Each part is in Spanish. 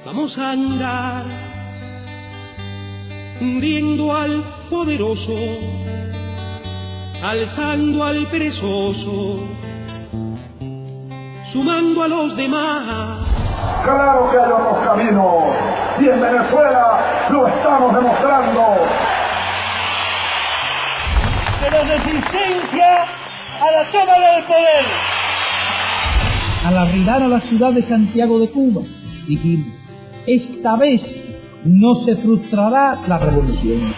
vamos a andar hundiendo al poderoso, alzando al perezoso, sumando a los demás. Claro que hay otros caminos, y en Venezuela lo estamos demostrando. De la resistencia a la toma del poder. Al arribar a la ciudad de Santiago de Cuba, dijimos, esta vez no se frustrará la revolución.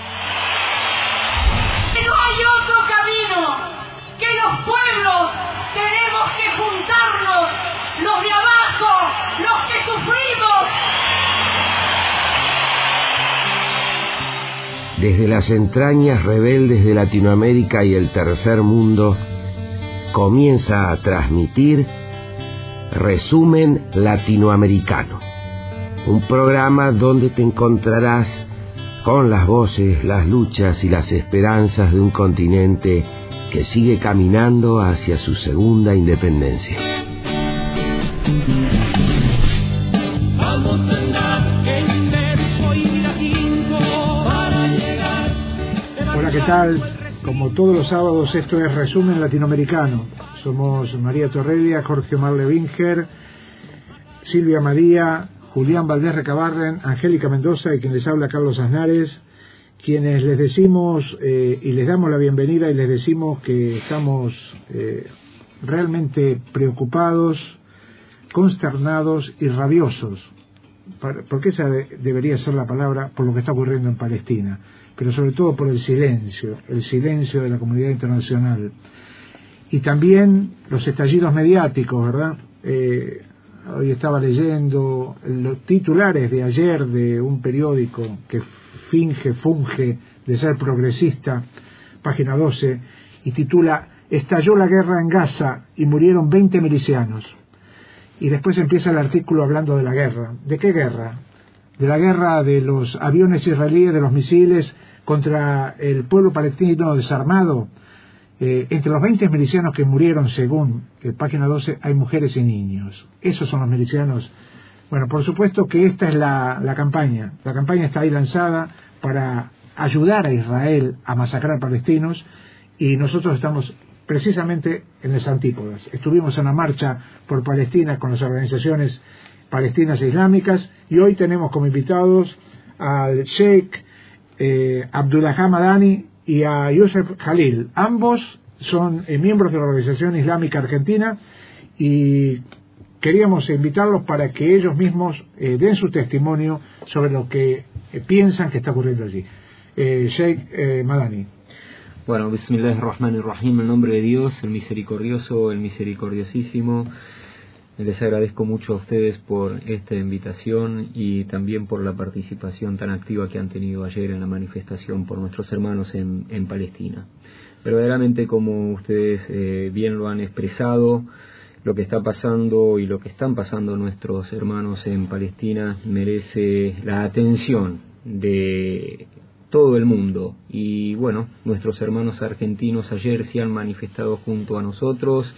No hay otro camino, que los pueblos tenemos que juntarnos, los de abajo, los que sufrimos. Desde las entrañas rebeldes de Latinoamérica y el tercer mundo, comienza a transmitir Resumen Latinoamericano, un programa donde te encontrarás con las voces, las luchas y las esperanzas de un continente que sigue caminando hacia su segunda independencia. Vamos a andar en verso y latín para llegar. Hola, ¿qué tal? Como todos los sábados, esto es Resumen Latinoamericano. Somos María Torrelia, Jorge Omar Levinger, Silvia María, Julián Valdés Recabarren, Angélica Mendoza y quien les habla, Carlos Aznares, quienes les decimos y les damos la bienvenida y les decimos que estamos realmente preocupados, consternados y rabiosos, porque esa debería ser la palabra, por lo que está ocurriendo en Palestina, pero sobre todo por el silencio de la comunidad internacional. Y también los estallidos mediáticos, ¿verdad? Hoy estaba leyendo los titulares de ayer de un periódico que funge de ser progresista, página 12, y titula «Estalló la guerra en Gaza y murieron 20 milicianos». Y después empieza el artículo hablando de la guerra. ¿De qué guerra? De la guerra de los aviones israelíes, de los misiles contra el pueblo palestino desarmado. Entre los 20 milicianos que murieron, según página 12, hay mujeres y niños. Esos son los milicianos. Bueno, por supuesto que esta es la campaña. La campaña está ahí lanzada para ayudar a Israel a masacrar palestinos, y nosotros estamos precisamente en las antípodas. Estuvimos en la marcha por Palestina con las organizaciones palestinas e islámicas, y hoy tenemos como invitados al Sheikh Abdullah Madani y a Youssef Khalil. Ambos son miembros de la Organización Islámica Argentina, y queríamos invitarlos para que ellos mismos den su testimonio sobre lo que piensan que está ocurriendo allí. Sheikh Madani. Bueno, Bismillahirrahmanirrahim, en nombre de Dios, el misericordioso, el misericordiosísimo. Les agradezco mucho a ustedes por esta invitación y también por la participación tan activa que han tenido ayer en la manifestación por nuestros hermanos en Palestina. Verdaderamente, como ustedes bien lo han expresado, lo que está pasando y lo que están pasando nuestros hermanos en Palestina merece la atención de todo el mundo. Y bueno, nuestros hermanos argentinos ayer se han manifestado junto a nosotros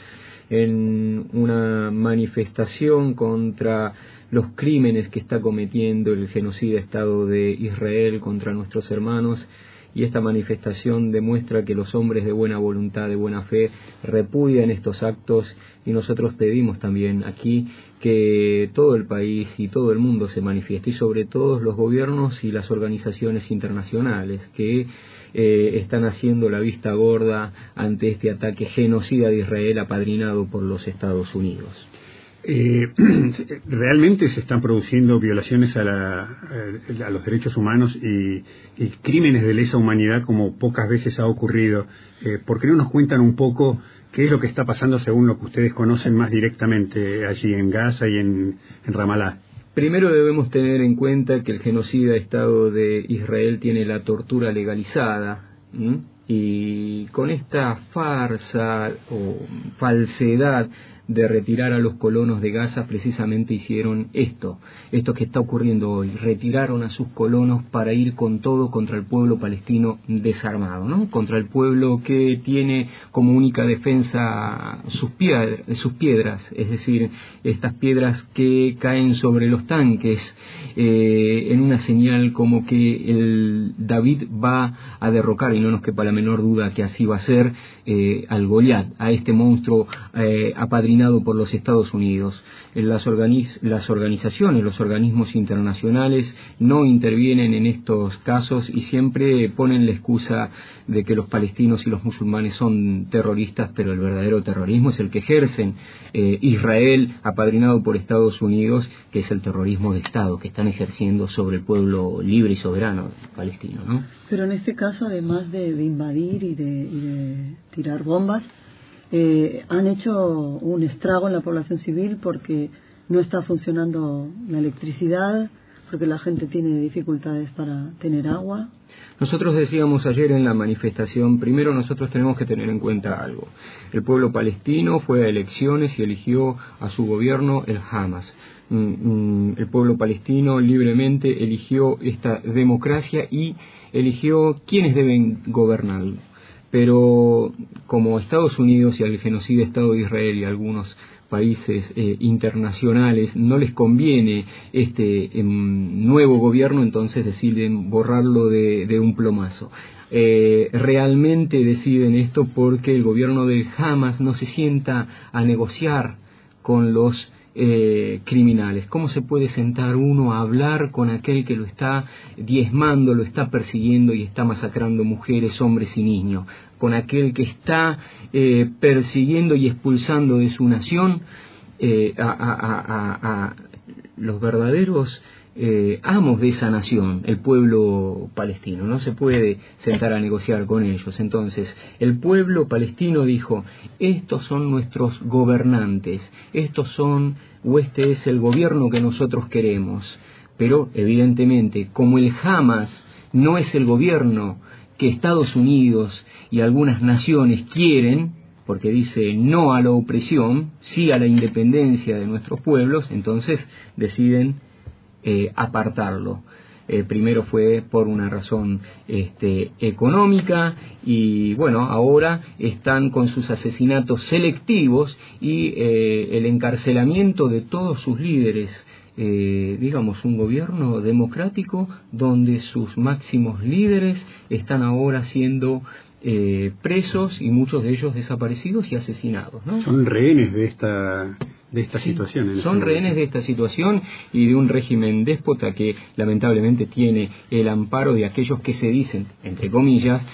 en una manifestación contra los crímenes que está cometiendo el genocida Estado de Israel contra nuestros hermanos, y esta manifestación demuestra que los hombres de buena voluntad, de buena fe, repudian estos actos, y nosotros pedimos también aquí que todo el país y todo el mundo se manifieste, y sobre todo los gobiernos y las organizaciones internacionales que están haciendo la vista gorda ante este ataque genocida de Israel apadrinado por los Estados Unidos. Realmente se están produciendo violaciones a los derechos humanos y crímenes de lesa humanidad como pocas veces ha ocurrido. ¿Por qué no nos cuentan un poco qué es lo que está pasando según lo que ustedes conocen más directamente allí en Gaza y en Ramallah? Primero debemos tener en cuenta que el genocida Estado de Israel tiene la tortura legalizada, y con esta farsa o falsedad de retirar a los colonos de Gaza, precisamente hicieron esto que está ocurriendo hoy. Retiraron a sus colonos para ir con todo contra el pueblo palestino desarmado, ¿no? Contra el pueblo que tiene como única defensa sus piedras, es decir, estas piedras que caen sobre los tanques, en una señal como que el David va a derrocar, y no nos quepa la menor duda que así va a ser, al Goliat, a este monstruo apadrinado por los Estados Unidos. Las organizaciones, los organismos internacionales no intervienen en estos casos y siempre ponen la excusa de que los palestinos y los musulmanes son terroristas, pero el verdadero terrorismo es el que ejercen Israel, apadrinado por Estados Unidos, que es el terrorismo de Estado que están ejerciendo sobre el pueblo libre y soberano palestino, ¿no? Pero en este caso, además de invadir y de tirar bombas, han hecho un estrago en la población civil porque no está funcionando la electricidad, porque la gente tiene dificultades para tener agua. Nosotros decíamos ayer en la manifestación, primero nosotros tenemos que tener en cuenta algo. El pueblo palestino fue a elecciones y eligió a su gobierno, el Hamas. El pueblo palestino libremente eligió esta democracia y eligió quiénes deben gobernarlo. Pero como Estados Unidos y al genocida Estado de Israel y algunos países internacionales no les conviene este nuevo gobierno, entonces deciden borrarlo de un plomazo. Realmente deciden esto porque el gobierno del Hamas no se sienta a negociar con los criminales. ¿Cómo se puede sentar uno a hablar con aquel que lo está diezmando, lo está persiguiendo y está masacrando mujeres, hombres y niños? Con aquel que está persiguiendo y expulsando de su nación a los verdaderos amos de esa nación, el pueblo palestino. No se puede sentar a negociar con ellos. Entonces el pueblo palestino dijo: estos son nuestros gobernantes, este es el gobierno que nosotros queremos. Pero evidentemente, como el Hamas no es el gobierno que Estados Unidos y algunas naciones quieren, porque dice no a la opresión, sí a la independencia de nuestros pueblos, entonces deciden apartarlo. Primero fue por una razón económica, y bueno, ahora están con sus asesinatos selectivos y el encarcelamiento de todos sus líderes. Digamos, un gobierno democrático donde sus máximos líderes están ahora siendo presos y muchos de ellos desaparecidos y asesinados, ¿no? Son rehenes de esta situación. Son rehenes de esta situación y de un régimen déspota que lamentablemente tiene el amparo de aquellos que se dicen, entre comillas,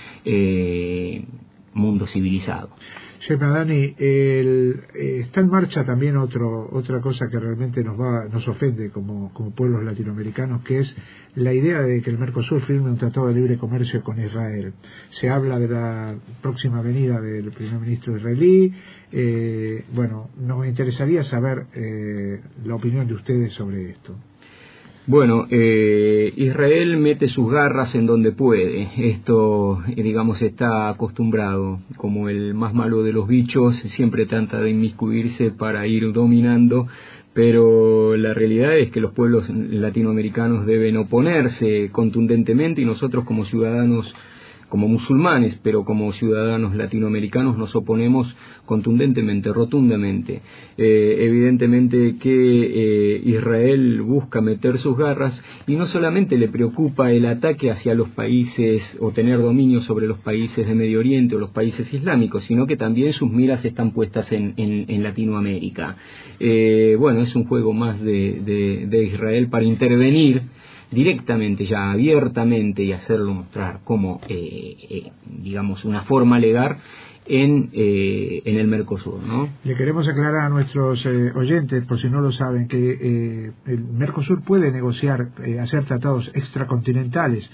mundo civilizado. Sheikh Madani, está en marcha también otra cosa que realmente nos ofende como pueblos latinoamericanos, que es la idea de que el Mercosur firme un tratado de libre comercio con Israel. Se habla de la próxima venida del primer ministro israelí. Bueno, nos interesaría saber la opinión de ustedes sobre esto. Bueno, Israel mete sus garras en donde puede. Esto, digamos, está acostumbrado. Como el más malo de los bichos, siempre trata de inmiscuirse para ir dominando. Pero la realidad es que los pueblos latinoamericanos deben oponerse contundentemente, y nosotros como ciudadanos, como musulmanes, pero como ciudadanos latinoamericanos nos oponemos contundentemente, rotundamente. Evidentemente que Israel busca meter sus garras, y no solamente le preocupa el ataque hacia los países o tener dominio sobre los países de Medio Oriente o los países islámicos, sino que también sus miras están puestas en Latinoamérica. Bueno, es un juego más de Israel para intervenir directamente, ya abiertamente, y hacerlo mostrar como, digamos, una forma legal en el Mercosur, ¿no? Le queremos aclarar a nuestros oyentes, por si no lo saben, que el Mercosur puede negociar, hacer tratados extracontinentales.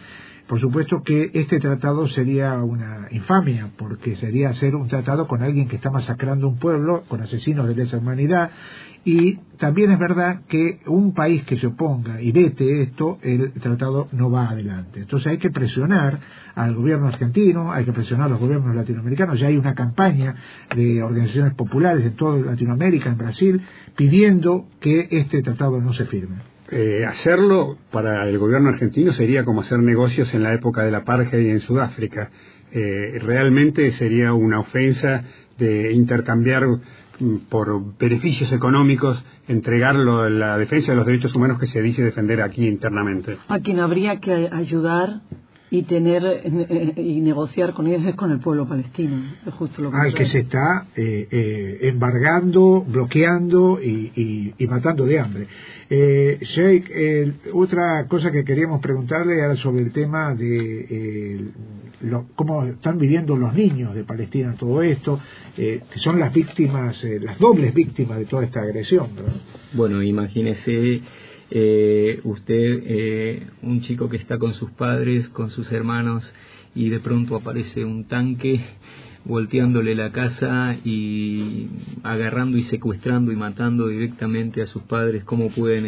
Por supuesto que este tratado sería una infamia, porque sería hacer un tratado con alguien que está masacrando un pueblo, con asesinos de lesa humanidad, y también es verdad que un país que se oponga y vete esto, el tratado no va adelante. Entonces hay que presionar al gobierno argentino, hay que presionar a los gobiernos latinoamericanos. Ya hay una campaña de organizaciones populares en toda Latinoamérica, en Brasil, pidiendo que este tratado no se firme. Hacerlo para el gobierno argentino sería como hacer negocios en la época del apartheid en Sudáfrica. Realmente sería una ofensa de intercambiar por beneficios económicos, entregarlo en la defensa de los derechos humanos que se dice defender aquí internamente. A quien habría que ayudar y tener y negociar con ellos es con el pueblo palestino. Es justo lo que que se está embargando, bloqueando y matando de hambre. Sheikh, otra cosa que queríamos preguntarle era sobre el tema de cómo están viviendo los niños de Palestina todo esto, que son las víctimas, las dobles víctimas de toda esta agresión, ¿verdad? Bueno, imagínese usted, un chico que está con sus padres, con sus hermanos, y de pronto aparece un tanque volteándole la casa y agarrando y secuestrando y matando directamente a sus padres. ¿Cómo pueden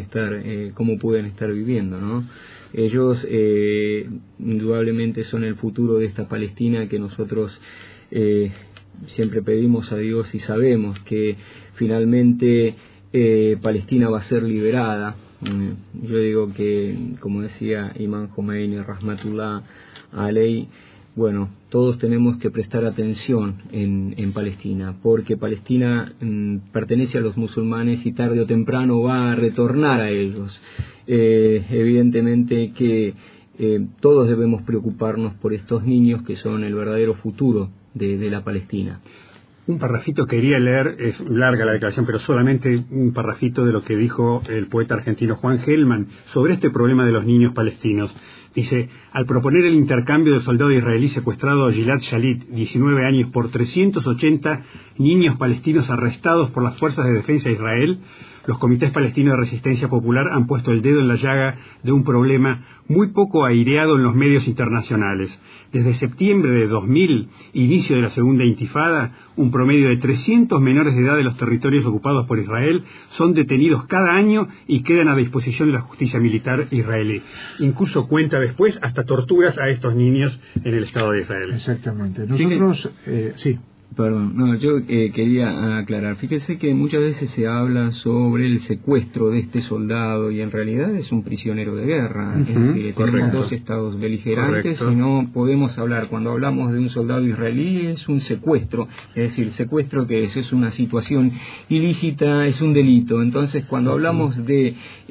estar viviendo, no? Ellos indudablemente son el futuro de esta Palestina que nosotros siempre pedimos a Dios, y sabemos que finalmente Palestina va a ser liberada. Yo digo que, como decía Imam Khomeini, Rahmatullah Aley, bueno, todos tenemos que prestar atención en Palestina, porque Palestina pertenece a los musulmanes y tarde o temprano va a retornar a ellos. Evidentemente que todos debemos preocuparnos por estos niños que son el verdadero futuro de la Palestina. Un parrafito quería leer, es larga la declaración, pero solamente un parrafito de lo que dijo el poeta argentino Juan Gelman sobre este problema de los niños palestinos. Dice: al proponer el intercambio del soldado israelí secuestrado Gilad Shalit, 19 años, por 380 niños palestinos arrestados por las fuerzas de defensa de Israel, los comités palestinos de resistencia popular han puesto el dedo en la llaga de un problema muy poco aireado en los medios internacionales. Desde septiembre de 2000, inicio de la segunda intifada, un promedio de 300 menores de edad de los territorios ocupados por Israel son detenidos cada año y quedan a disposición de la justicia militar israelí. Incluso cuenta después hasta torturas a estos niños en el Estado de Israel. Exactamente. Nosotros, sí. Perdón, no, yo quería aclarar. Fíjese que muchas veces se habla sobre el secuestro de este soldado y en realidad es un prisionero de guerra. Es decir, tenemos dos estados beligerantes y no podemos hablar. Cuando hablamos de un soldado israelí es un secuestro. Es decir, secuestro que es una situación ilícita, es un delito. Entonces, cuando hablamos de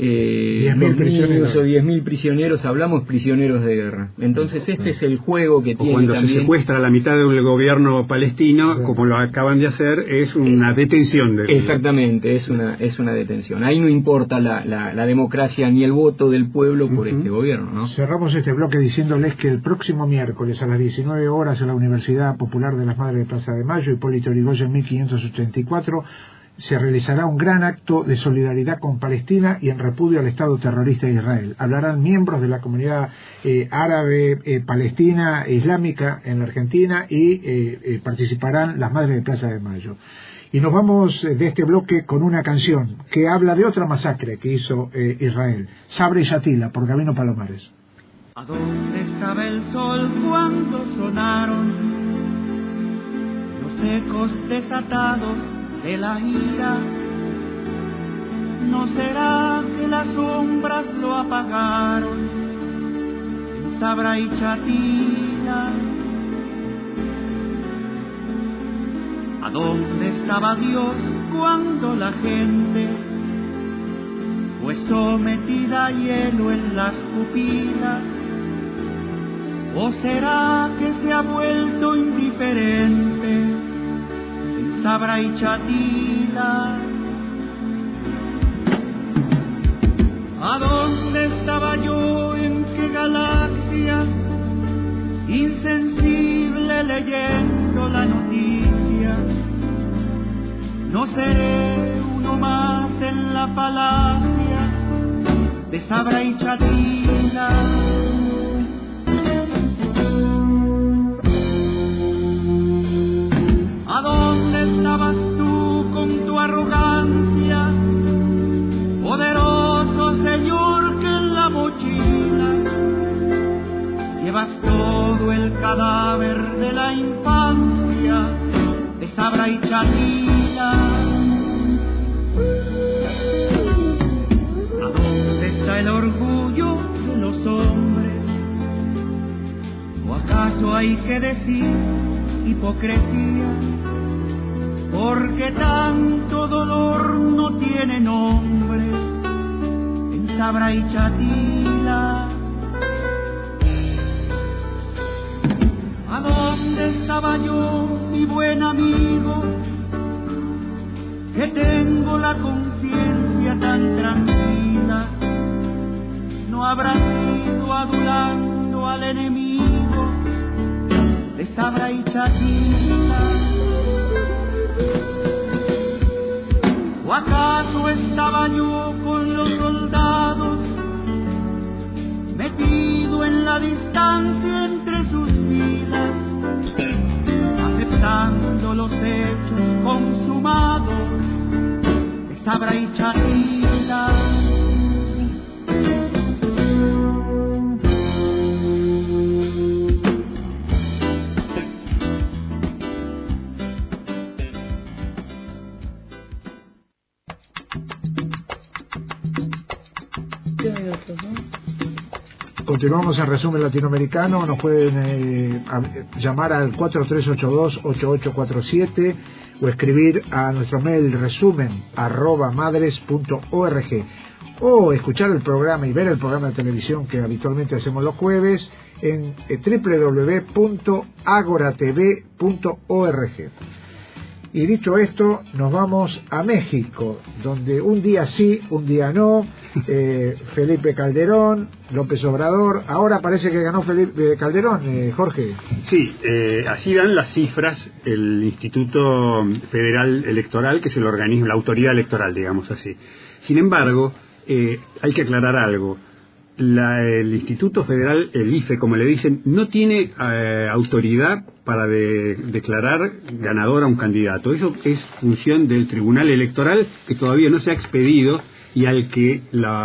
10.000 prisioneros o 10.000 prisioneros, hablamos prisioneros de guerra. Entonces, este es el juego que tiene cuando también. Se secuestra a la mitad del gobierno palestino, como lo acaban de hacer, es una detención. Exactamente, es una detención. Ahí no importa la democracia ni el voto del pueblo por este gobierno, ¿no? Cerramos este bloque diciéndoles que el próximo miércoles a las 19 horas en la Universidad Popular de las Madres de Plaza de Mayo, Hipólito Yrigoyen 1584, se realizará un gran acto de solidaridad con Palestina y en repudio al Estado terrorista de Israel. Hablarán miembros de la comunidad árabe, palestina e islámica en la Argentina y participarán las Madres de Plaza de Mayo. Y nos vamos de este bloque con una canción que habla de otra masacre que hizo Israel, Sabra y Shatila, por Gabino Palomares. ¿A dónde estaba el sol cuando sonaron los ecos desatados de la ira? ¿No será que las sombras lo apagaron en Sabra y Shatila? ¿A dónde estaba Dios cuando la gente fue sometida a hielo en las pupilas? ¿O será que se ha vuelto indiferente Sabra y Shatila? ¿A dónde estaba yo? ¿En qué galaxia? Insensible leyendo la noticia. No seré uno más en la falacia de Sabra y Shatila. mochila llevas todo el cadáver de la infancia de Sabra y Chatila. ¿A dónde está el orgullo de los hombres? ¿O acaso hay que decir hipocresía? Porque tanto dolor no tiene nombre en Sabra y Chatila. ¿A dónde estaba yo, mi buen amigo? Que tengo la conciencia tan tranquila. No habrá sido adulando al enemigo de Sabra y Chatila. ¿O acaso estaba yo con los soldados, metido en la distancia entre sus filas, aceptando los hechos consumados de Sabra y Chatila? Continuamos en Resumen Latinoamericano. Nos pueden llamar al 4382-8847 o escribir a nuestro mail resumen@madres.org, o escuchar el programa y ver el programa de televisión que habitualmente hacemos los jueves en www.agoratv.org. Y dicho esto, nos vamos a México, donde un día sí, un día no, Felipe Calderón, López Obrador. Ahora parece que ganó Felipe Calderón, Jorge. Sí, así dan las cifras el Instituto Federal Electoral, que es el organismo, la autoridad electoral, digamos así. Sin embargo, hay que aclarar algo. El Instituto Federal, el IFE, como le dicen, no tiene autoridad para declarar ganador a un candidato. Eso es función del Tribunal Electoral, que todavía no se ha expedido, y al que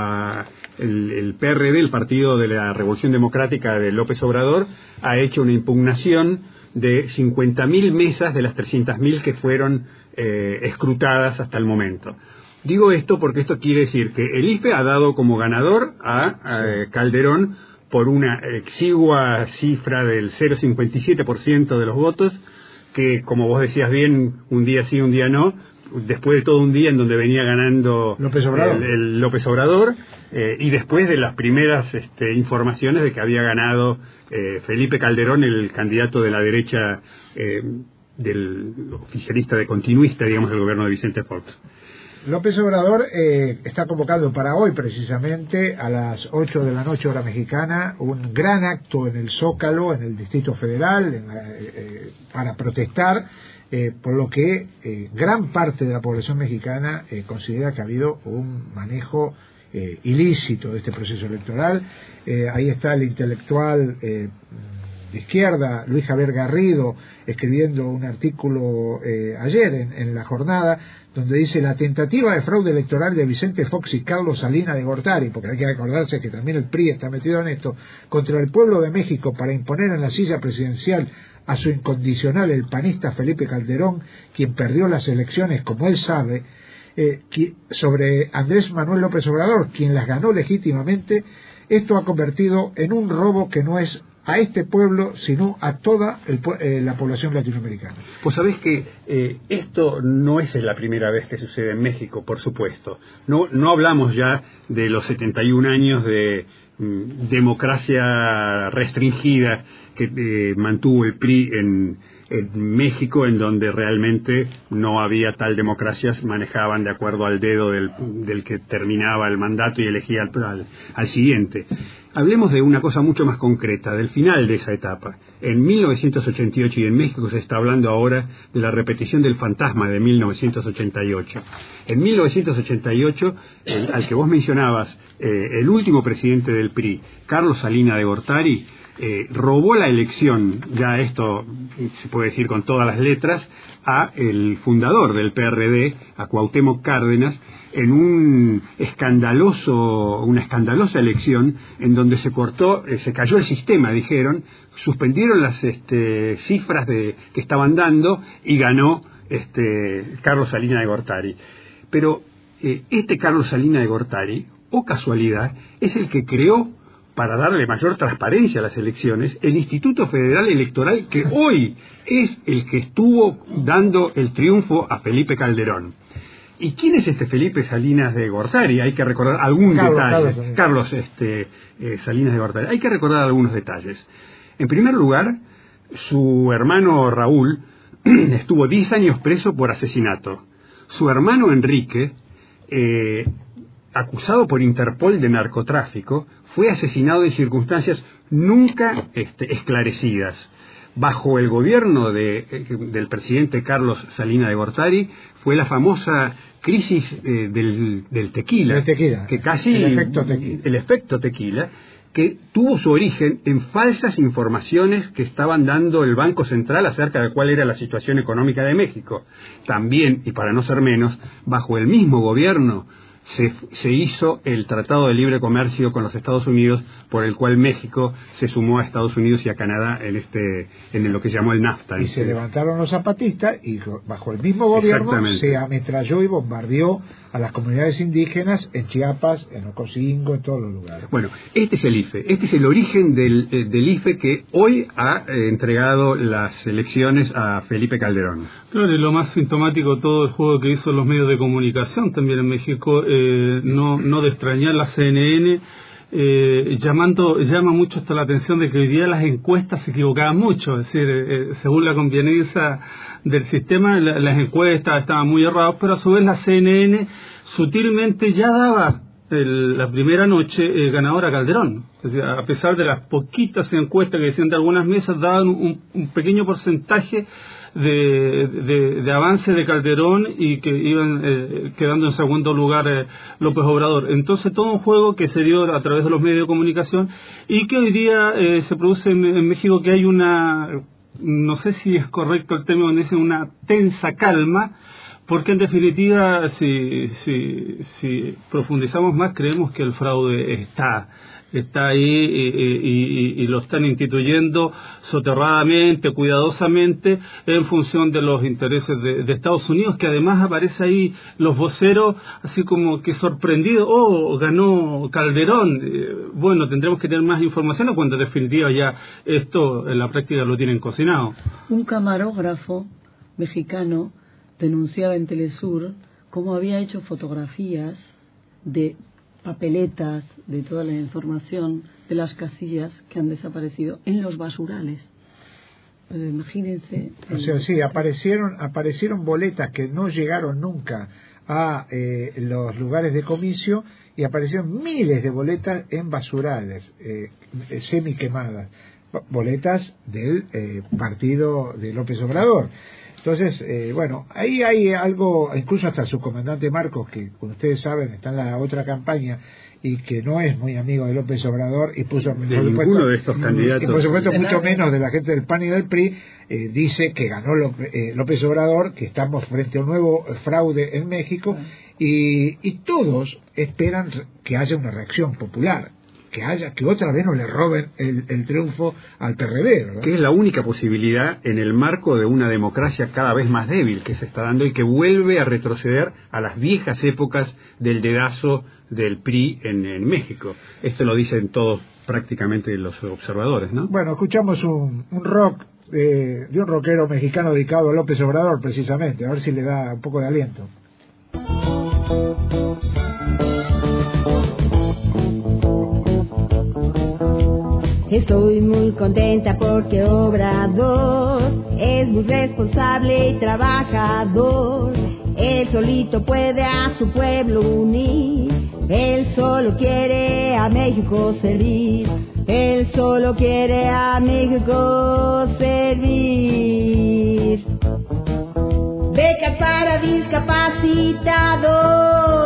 el PRD, el Partido de la Revolución Democrática de López Obrador, ha hecho una impugnación de 50.000 mesas de las 300.000 que fueron escrutadas hasta el momento. Digo esto porque esto quiere decir que el IFE ha dado como ganador a Calderón por una exigua cifra del 0,57% de los votos, que, como vos decías bien, un día sí, un día no, después de todo un día en donde venía ganando López Obrador, el López Obrador, y después de las primeras informaciones de que había ganado Felipe Calderón, el candidato de la derecha del oficialista de continuista, digamos, del gobierno de Vicente Fox. López Obrador está convocando para hoy, precisamente, a las 8 de la noche, hora mexicana, un gran acto en el Zócalo, en el Distrito Federal, para protestar, por lo que gran parte de la población mexicana considera que ha habido un manejo ilícito de este proceso electoral. Ahí está el intelectual de izquierda, Luis Javier Garrido, escribiendo un artículo ayer en La Jornada, donde dice: la tentativa de fraude electoral de Vicente Fox y Carlos Salinas de Gortari, porque hay que acordarse que también el PRI está metido en esto, contra el pueblo de México para imponer en la silla presidencial a su incondicional, el panista Felipe Calderón, quien perdió las elecciones, como él sabe, sobre Andrés Manuel López Obrador, quien las ganó legítimamente. Esto ha convertido en un robo que no es a este pueblo, sino a toda la población latinoamericana. Pues sabés que esto no es la primera vez que sucede en México, por supuesto. No hablamos ya de los 71 años de democracia restringida que mantuvo el PRI en México, en donde realmente no había tal democracia, manejaban de acuerdo al dedo del que terminaba el mandato y elegía al siguiente. Hablemos de una cosa mucho más concreta, del final de esa etapa. En 1988, y en México se está hablando ahora de la repetición del fantasma de 1988. En 1988, al que vos mencionabas, el último presidente del PRI, Carlos Salinas de Gortari, robó la elección, ya esto se puede decir con todas las letras, a el fundador del PRD, a Cuauhtémoc Cárdenas, en una escandalosa elección en donde se cayó el sistema, dijeron, suspendieron las cifras que estaban dando y ganó Carlos Salinas de Gortari. Pero Carlos Salinas de Gortari, o casualidad, es el que creó, para darle mayor transparencia a las elecciones, el Instituto Federal Electoral, que hoy es el que estuvo dando el triunfo a Felipe Calderón. ¿Y quién es Felipe Salinas de Gortari? Hay que recordar algún detalle. Carlos Salinas de Gortari. Hay que recordar algunos detalles. En primer lugar, su hermano Raúl estuvo 10 años preso por asesinato. Su hermano Enrique, acusado por Interpol de narcotráfico, fue asesinado en circunstancias nunca esclarecidas. Bajo el gobierno del presidente Carlos Salinas de Gortari fue la famosa crisis del tequila, que casi el efecto tequila, que tuvo su origen en falsas informaciones que estaban dando el Banco Central acerca de cuál era la situación económica de México. También, y para no ser menos, bajo el mismo gobierno se hizo el Tratado de Libre Comercio con los Estados Unidos, por el cual México se sumó a Estados Unidos y a Canadá en lo que se llamó el NAFTA. Y se levantaron los zapatistas y bajo el mismo gobierno se ametralló y bombardeó a las comunidades indígenas en Chiapas, en Ocosingo, en todos los lugares. Bueno, este es el IFE, este es el origen del IFE que hoy ha entregado las elecciones a Felipe Calderón. Claro, y lo más sintomático de todo el juego que hizo los medios de comunicación también en México, no de extrañar la CNN, llama mucho hasta la atención de que hoy día las encuestas se equivocaban mucho, es decir, según la conveniencia del sistema, las encuestas estaban muy erradas, pero a su vez la CNN sutilmente ya daba la primera noche ganadora a Calderón. O sea, a pesar de las poquitas encuestas que decían de algunas mesas, daban un pequeño porcentaje de avance de Calderón y que iban quedando en segundo lugar López Obrador. Entonces todo un juego que se dio a través de los medios de comunicación y que hoy día se produce en México, que hay no sé si es correcto el término donde dicen una tensa calma, porque en definitiva si profundizamos más creemos que el fraude está ahí y lo están instituyendo soterradamente, cuidadosamente, en función de los intereses de Estados Unidos, que además aparece ahí los voceros así como que sorprendidos, ganó Calderón. Bueno, tendremos que tener más información cuando en definitiva ya esto en la práctica lo tienen cocinado. Un camarógrafo mexicano denunciaba en Telesur cómo había hecho fotografías de papeletas, de toda la información de las casillas que han desaparecido en los basurales. Pues imagínense. O sea, sí, aparecieron boletas que no llegaron nunca a los lugares de comicio, y aparecieron miles de boletas en basurales, semi quemadas, boletas del partido de López Obrador. Entonces, bueno, ahí hay algo, incluso hasta su comandante Marcos, que como ustedes saben está en la otra campaña y que no es muy amigo de López Obrador, y puso de ninguno de estos candidatos, y por supuesto mucho menos de la gente del PAN y del PRI, dice que ganó López Obrador, que estamos frente a un nuevo fraude en México, y todos esperan que haya una reacción popular, que otra vez no le roben el triunfo al PRD, ¿verdad? Que es la única posibilidad en el marco de una democracia cada vez más débil que se está dando y que vuelve a retroceder a las viejas épocas del dedazo del PRI en México. Esto lo dicen todos prácticamente los observadores, ¿no? Bueno, escuchamos un rock de un rockero mexicano dedicado a López Obrador, precisamente, a ver si le da un poco de aliento. Estoy muy contenta porque Obrador es muy responsable y trabajador. Él solito puede a su pueblo unir. Él solo quiere a México servir. Él solo quiere a México servir. Becas para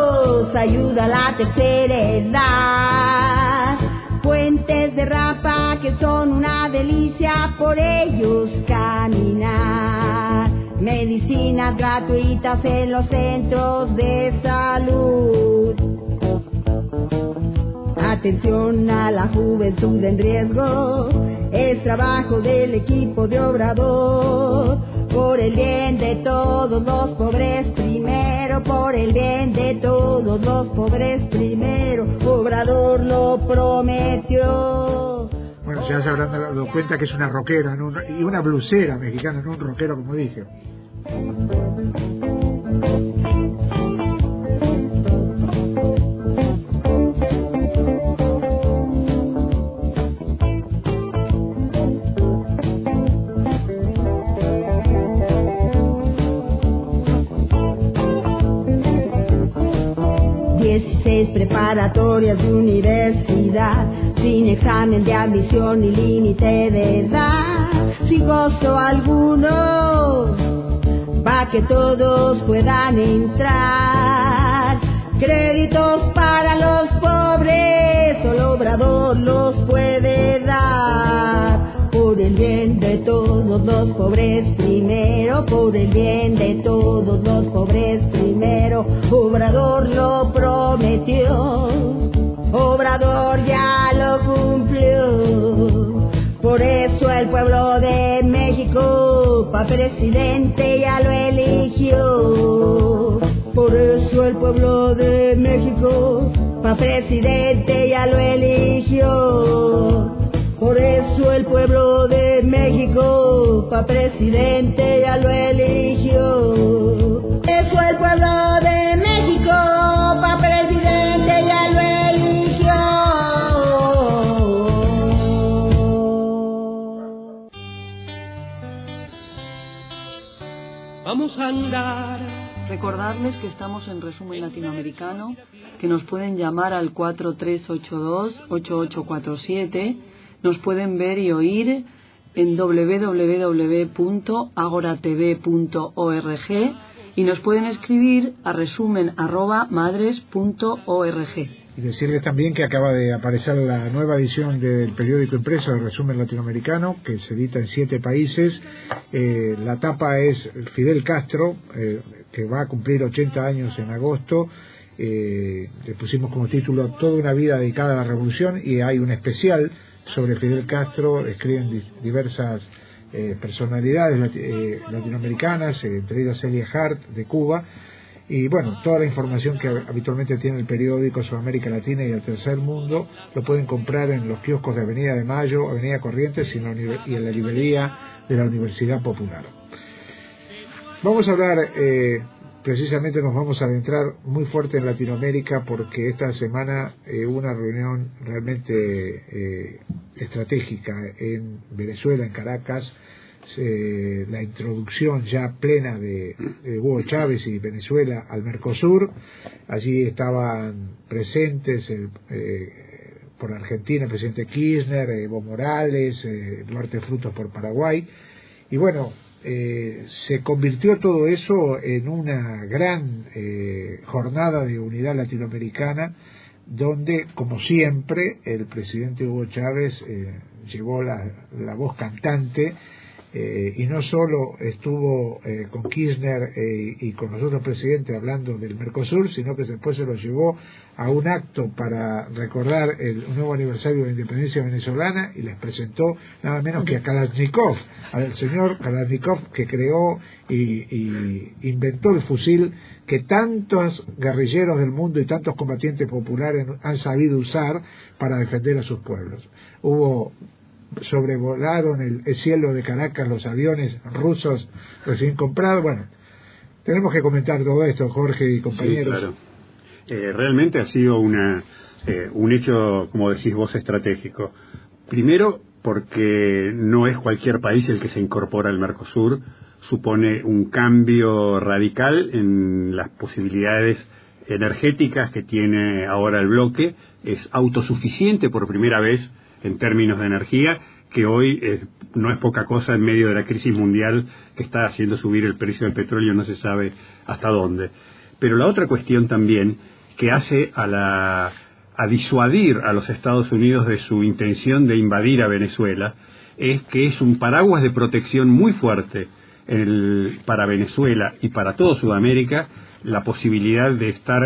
ayuda a la tercera edad, puentes de Rapa ya que son una delicia por ellos caminar. Medicinas gratuitas en los centros de salud. Atención a la juventud en riesgo, es trabajo del equipo de Obrador. Por el bien de todos los pobres primero, por el bien de todos los pobres primero, Obrador lo prometió. Bueno, ya se habrán dado cuenta que es una rockera y una blusera mexicana, no un rockero como dije. 16 preparatorias de universidad, sin examen de admisión ni límite de edad, sin costo alguno, pa' que todos puedan entrar. Créditos para los pobres, solo Obrador los puede dar. Por el bien de todos los pobres primero, por el bien de todos los pobres primero, Obrador lo prometió, Obrador ya lo cumplió. Por eso el pueblo de México pa' presidente ya lo eligió. Por eso el pueblo de México pa' presidente ya lo eligió. Por eso el pueblo de México pa' presidente ya lo eligió. Eso el pueblo de México pa' presidente ya lo eligió. Vamos a andar. Recordarles que estamos en Resumen Latinoamericano, que nos pueden llamar al 4382-8847, nos pueden ver y oír en www.agoratv.org y nos pueden escribir a resumen@madres.org. Y decirles también que acaba de aparecer la nueva edición del periódico impreso de Resumen Latinoamericano, que se edita en 7 países. La tapa es Fidel Castro, que va a cumplir 80 años en agosto. Le pusimos como título Toda una vida dedicada a la revolución, y hay un especial sobre Fidel Castro. Escriben diversas personalidades latinoamericanas, entre ellas Celia Hart de Cuba. Y bueno, toda la información que habitualmente tiene el periódico sobre América Latina y el Tercer Mundo lo pueden comprar en los kioscos de Avenida de Mayo, Avenida Corrientes y en la librería de la Universidad Popular. Vamos a hablar, precisamente nos vamos a adentrar muy fuerte en Latinoamérica, porque esta semana hubo una reunión realmente estratégica en Venezuela, en Caracas. La introducción ya plena de Hugo Chávez y Venezuela al Mercosur. Allí estaban presentes por Argentina el presidente Kirchner, Evo Morales, Duarte Frutos por Paraguay, y bueno, se convirtió todo eso en una gran jornada de unidad latinoamericana, donde, como siempre, el presidente Hugo Chávez llevó la voz cantante. Y no solo estuvo con Kirchner y con los otros presidentes hablando del Mercosur, sino que después se lo llevó a un acto para recordar el nuevo aniversario de la independencia venezolana, y les presentó nada menos que a Kalashnikov, al señor Kalashnikov, que creó y inventó el fusil que tantos guerrilleros del mundo y tantos combatientes populares han sabido usar para defender a sus pueblos. Sobrevolaron el cielo de Caracas los aviones rusos recién comprados. Bueno, tenemos que comentar todo esto, Jorge y compañeros. Sí, claro. Realmente ha sido un hecho, como decís vos, estratégico. Primero, porque no es cualquier país el que se incorpora al Mercosur. Supone un cambio radical en las posibilidades energéticas que tiene ahora el bloque. Es autosuficiente por primera vez en términos de energía, que hoy no es poca cosa en medio de la crisis mundial que está haciendo subir el precio del petróleo, no se sabe hasta dónde. Pero la otra cuestión también, que hace a a disuadir a los Estados Unidos de su intención de invadir a Venezuela es que es un paraguas de protección muy fuerte para Venezuela y para toda Sudamérica la posibilidad de estar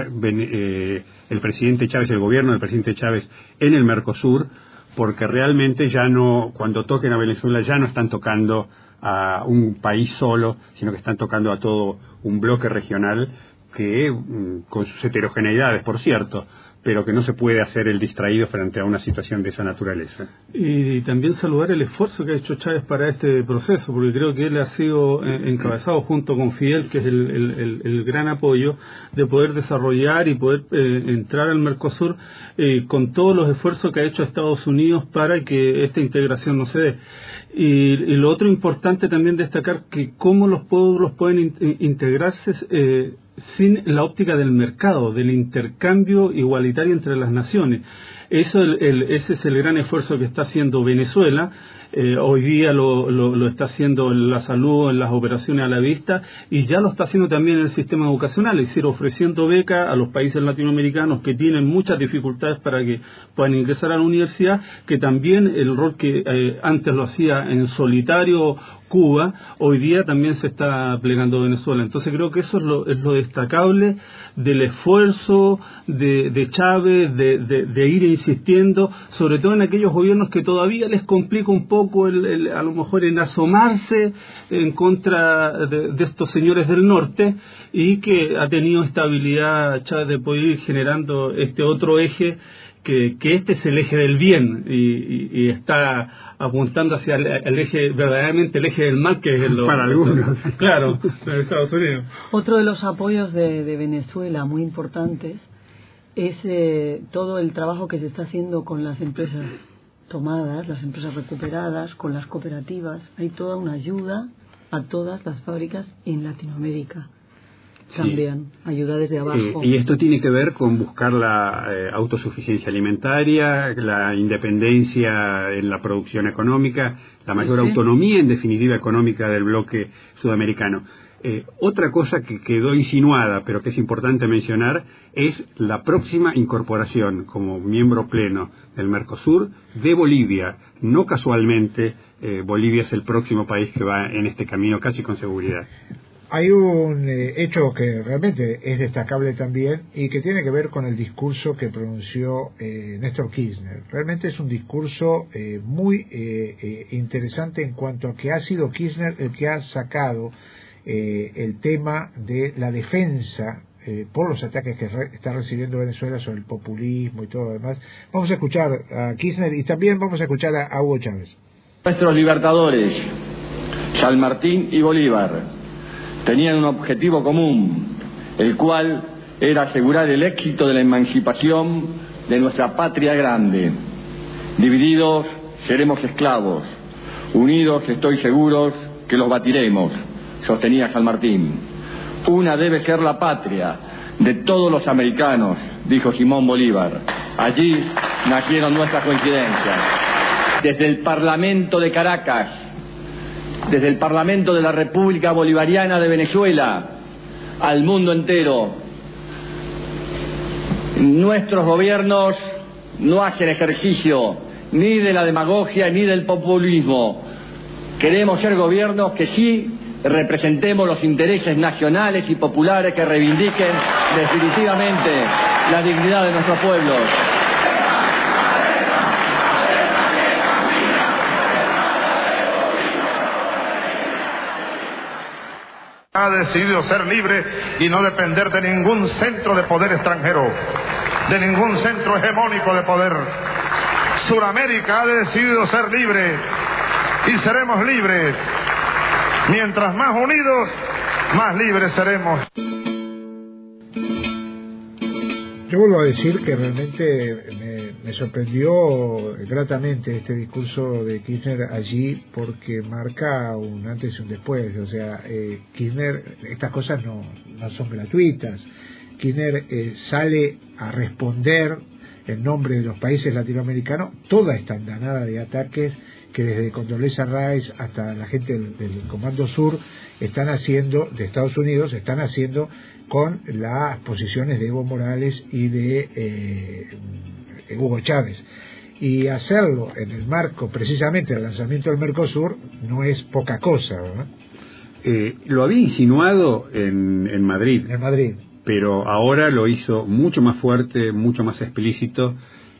el presidente Chávez, el gobierno del presidente Chávez en el Mercosur, porque realmente ya no, cuando toquen a Venezuela ya no están tocando a un país solo, sino que están tocando a todo un bloque regional que, con sus heterogeneidades, por cierto, pero que no se puede hacer el distraído frente a una situación de esa naturaleza. Y también saludar el esfuerzo que ha hecho Chávez para este proceso, porque creo que él ha sido encabezado junto con Fidel, que es el gran apoyo de poder desarrollar y poder entrar al Mercosur con todos los esfuerzos que ha hecho Estados Unidos para que esta integración no se dé. Y lo otro importante también destacar que cómo los pueblos pueden integrarse sin la óptica del mercado, del intercambio igualitario entre las naciones. Ese es el gran esfuerzo que está haciendo Venezuela. Hoy día lo está haciendo en la salud, en las operaciones a la vista, y ya lo está haciendo también en el sistema educacional, es decir, ofreciendo becas a los países latinoamericanos que tienen muchas dificultades para que puedan ingresar a la universidad, que también el rol que antes lo hacía en solitario Cuba, hoy día también se está plegando Venezuela. Entonces creo que eso es lo destacable del esfuerzo de Chávez, de ir insistiendo, sobre todo en aquellos gobiernos que todavía les complica un poco a lo mejor en asomarse en contra de estos señores del norte, y que ha tenido esta habilidad Chávez de poder ir generando este otro eje, que este es el eje del bien, y está apuntando hacia el eje, verdaderamente el eje del mal, que es para algunos, claro, en Estados Unidos. Otro de los apoyos de Venezuela muy importantes es todo el trabajo que se está haciendo con las empresas tomadas, las empresas recuperadas, con las cooperativas. Hay toda una ayuda a todas las fábricas en Latinoamérica. También, sí. Ayuda desde abajo. Y esto tiene que ver con buscar la autosuficiencia alimentaria, la independencia en la producción económica, la mayor autonomía, en definitiva, económica del bloque sudamericano. Otra cosa que quedó insinuada, pero que es importante mencionar, es la próxima incorporación como miembro pleno del Mercosur de Bolivia. No casualmente, Bolivia es el próximo país que va en este camino casi con seguridad. Hay un hecho que realmente es destacable también y que tiene que ver con el discurso que pronunció Néstor Kirchner. Realmente es un discurso muy interesante en cuanto a que ha sido Kirchner el que ha sacado el tema de la defensa por los ataques que está recibiendo Venezuela sobre el populismo y todo lo demás. Vamos a escuchar a Kirchner y también vamos a escuchar a Hugo Chávez. Nuestros libertadores, San Martín y Bolívar, tenían un objetivo común, el cual era asegurar el éxito de la emancipación de nuestra patria grande. Divididos seremos esclavos, unidos estoy seguro que los batiremos, sostenía San Martín. Una debe ser la patria de todos los americanos, dijo Simón Bolívar. Allí nacieron nuestras coincidencias. Desde el Parlamento de Caracas, desde el Parlamento de la República Bolivariana de Venezuela, al mundo entero, nuestros gobiernos no hacen ejercicio ni de la demagogia ni del populismo. Queremos ser gobiernos que sí representemos los intereses nacionales y populares, que reivindiquen definitivamente la dignidad de nuestros pueblos. Ha decidido ser libre y no depender de ningún centro de poder extranjero, de ningún centro hegemónico de poder. Suramérica ha decidido ser libre y seremos libres. Mientras más unidos, más libres seremos. Yo vuelvo a decir que realmente me sorprendió gratamente este discurso de Kirchner allí, porque marca un antes y un después. O sea, Kirchner, estas cosas no son gratuitas. Kirchner sale a responder en nombre de los países latinoamericanos toda esta andanada de ataques que desde Condoleezza Rice hasta la gente del Comando Sur están haciendo, de Estados Unidos, están haciendo con las posiciones de Evo Morales y de Hugo Chávez. Y hacerlo en el marco precisamente del lanzamiento del Mercosur no es poca cosa, ¿verdad? Lo había insinuado en Madrid. En Madrid. Pero ahora lo hizo mucho más fuerte, mucho más explícito,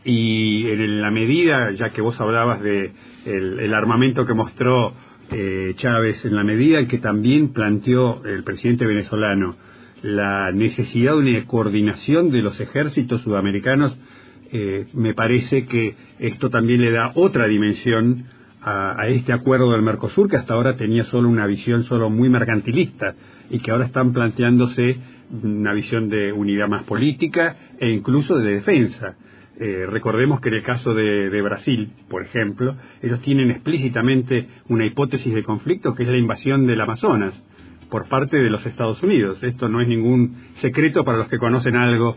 y en la medida, ya que vos hablabas de el armamento que mostró Chávez, en la medida en que también planteó el presidente venezolano la necesidad de una coordinación de los ejércitos sudamericanos, me parece que esto también le da otra dimensión a este acuerdo del Mercosur, que hasta ahora tenía solo una visión solo muy mercantilista, y que ahora están planteándose una visión de unidad más política e incluso de defensa. Recordemos que en el caso de Brasil, por ejemplo, ellos tienen explícitamente una hipótesis de conflicto, que es la invasión del Amazonas por parte de los Estados Unidos. Esto no es ningún secreto para los que conocen algo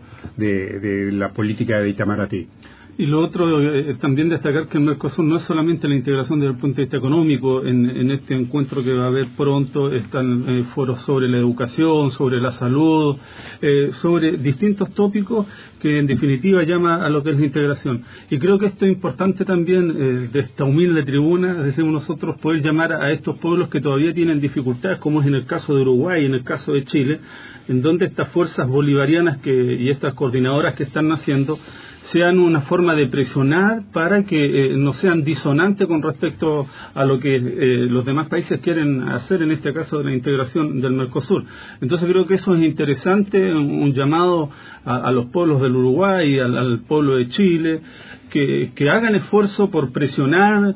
de la política de Itamaraty. Y lo otro, también destacar que el Mercosur no es solamente la integración desde el punto de vista económico. En este encuentro que va a haber pronto están foros sobre la educación, sobre la salud, sobre distintos tópicos que en definitiva llama a lo que es la integración. Y creo que esto es importante también, de esta humilde tribuna, decimos nosotros, poder llamar a estos pueblos que todavía tienen dificultades, como es en el caso de Uruguay, en el caso de Chile, en donde estas fuerzas bolivarianas y estas coordinadoras que están naciendo sean una forma de presionar para que no sean disonantes con respecto a lo que los demás países quieren hacer, en este caso de la integración del Mercosur. Entonces creo que eso es interesante, un llamado a los pueblos del Uruguay, al pueblo de Chile, que hagan esfuerzo por presionar,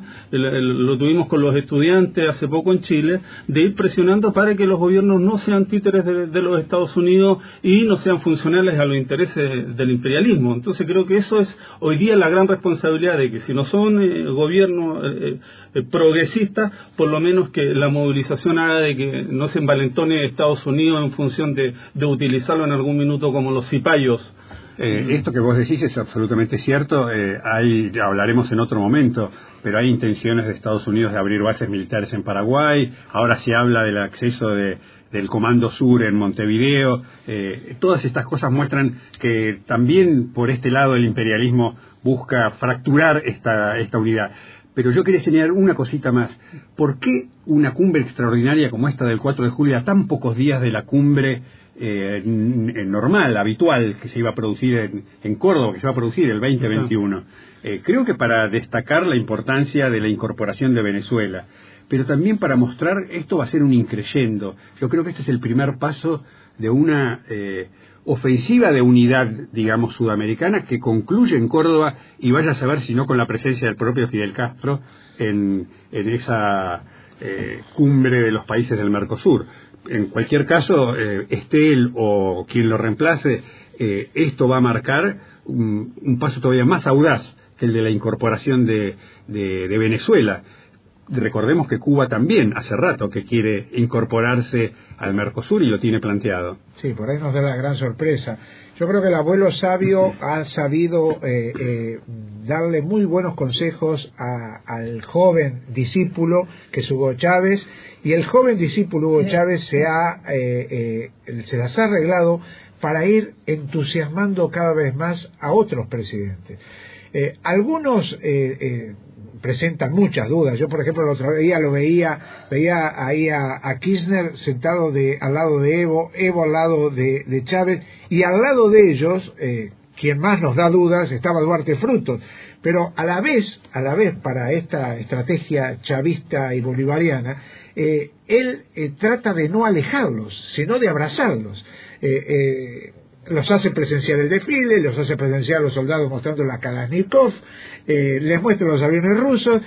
lo tuvimos con los estudiantes hace poco en Chile, de ir presionando para que los gobiernos no sean títeres de los Estados Unidos y no sean funcionales a los intereses del imperialismo. Entonces creo que eso es hoy día la gran responsabilidad, de que si no son gobiernos progresistas, por lo menos que la movilización haga de que no se envalentone Estados Unidos en función de utilizarlo en algún minuto como los cipayos. Esto que vos decís es absolutamente cierto. Hablaremos en otro momento, pero hay intenciones de Estados Unidos de abrir bases militares en Paraguay. Ahora se habla del acceso del Comando Sur en Montevideo. Todas estas cosas muestran que también por este lado el imperialismo busca fracturar esta unidad. Pero yo quería señalar una cosita más. ¿Por qué una cumbre extraordinaria como esta del 4 de julio, a tan pocos días de la cumbre normal, habitual, que se iba a producir en Córdoba, que se va a producir el 2021? Creo que para destacar la importancia de la incorporación de Venezuela, pero también para mostrar esto va a ser un increyendo. Yo creo que este es el primer paso de una ofensiva de unidad, digamos, sudamericana, que concluye en Córdoba, y vaya a saber si no con la presencia del propio Fidel Castro en esa cumbre de los países del Mercosur. En cualquier caso, esté él o quien lo reemplace, esto va a marcar un paso todavía más audaz que el de la incorporación de Venezuela. Recordemos que Cuba también hace rato que quiere incorporarse al Mercosur y lo tiene planteado. Sí, por ahí nos da la gran sorpresa. Yo creo que el abuelo sabio ha sabido darle muy buenos consejos al joven discípulo que es Hugo Chávez, y el joven discípulo Hugo Chávez se las ha arreglado para ir entusiasmando cada vez más a otros presidentes. Algunos presentan muchas dudas. Yo, por ejemplo, el otro día veía ahí a Kirchner sentado al lado de Evo al lado de Chávez, y al lado de ellos, quien más nos da dudas, estaba Duarte Frutos. Pero a la vez, para esta estrategia chavista y bolivariana, él trata de no alejarlos, sino de abrazarlos. Los hace presenciar el desfile, los hace presenciar a los soldados mostrando la Kalashnikov, les muestra los aviones rusos,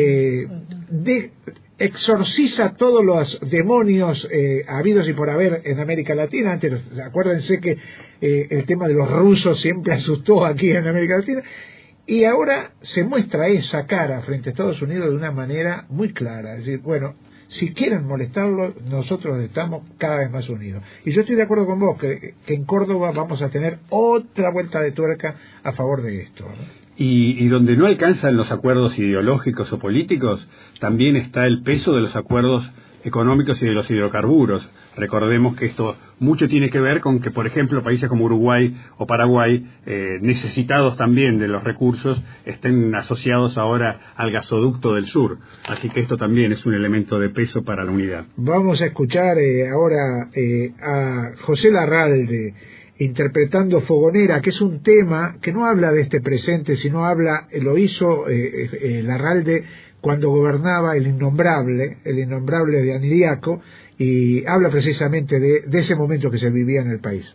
exorciza todos los demonios habidos y por haber en América Latina. Antes, acuérdense que el tema de los rusos siempre asustó aquí en América Latina, y ahora se muestra esa cara frente a Estados Unidos de una manera muy clara. Es decir, bueno, si quieren molestarlo, nosotros estamos cada vez más unidos. Y yo estoy de acuerdo con vos, que en Córdoba vamos a tener otra vuelta de tuerca a favor de esto, ¿no? Y donde no alcanzan los acuerdos ideológicos o políticos, también está el peso de los acuerdos económicos y de los hidrocarburos. Recordemos que esto mucho tiene que ver con que, por ejemplo, países como Uruguay o Paraguay, necesitados también de los recursos, estén asociados ahora al gasoducto del sur. Así que esto también es un elemento de peso para la unidad. Vamos a escuchar ahora a José Larralde interpretando Fogonera, que es un tema que no habla de este presente, sino lo hizo Larralde cuando gobernaba el innombrable de Aniriaco, y habla precisamente de ese momento que se vivía en el país.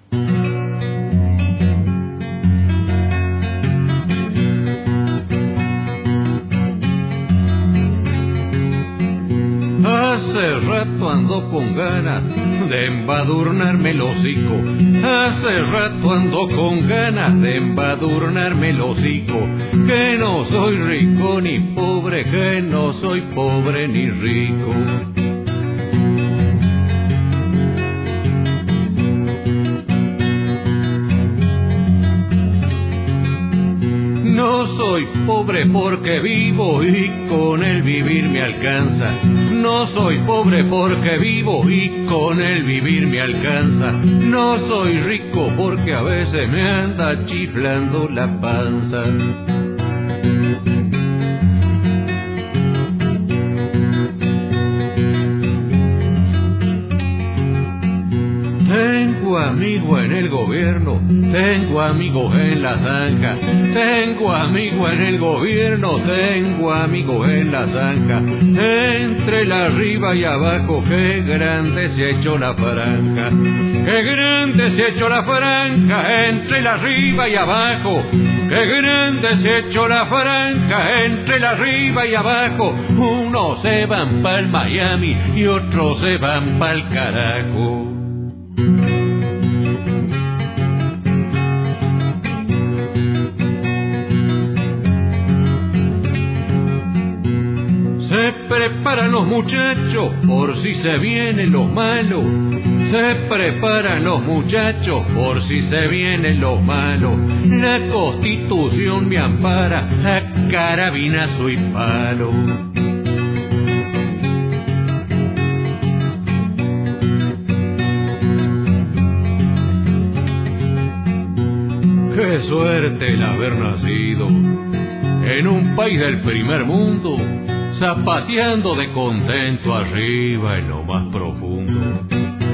Hace rato ando con ganas de embadurnarme el hocico. Hace rato ando con ganas de embadurnarme el hocico. Que no soy rico ni pobre, que no soy pobre ni rico. No soy pobre porque vivo y con el vivir me alcanza. No soy pobre porque vivo y con el vivir me alcanza. No soy rico porque a veces me anda chiflando la panza. Tengo amigos en el gobierno, tengo amigos en la zanja, tengo amigos en el gobierno, tengo amigos en la zanja. Entre la arriba y abajo, qué grande se ha hecho la franja, qué grande se ha hecho la franja. Entre la arriba y abajo, qué grande se ha hecho la franja. Entre la arriba y abajo, unos se van pa'l Miami y otros se van pa'l carajo. Se preparan los muchachos por si se vienen los malos. Se preparan los muchachos por si se vienen los malos. La Constitución me ampara a carabinazo y palo. Qué suerte el haber nacido en un país del primer mundo, zapateando de contento arriba en lo más profundo.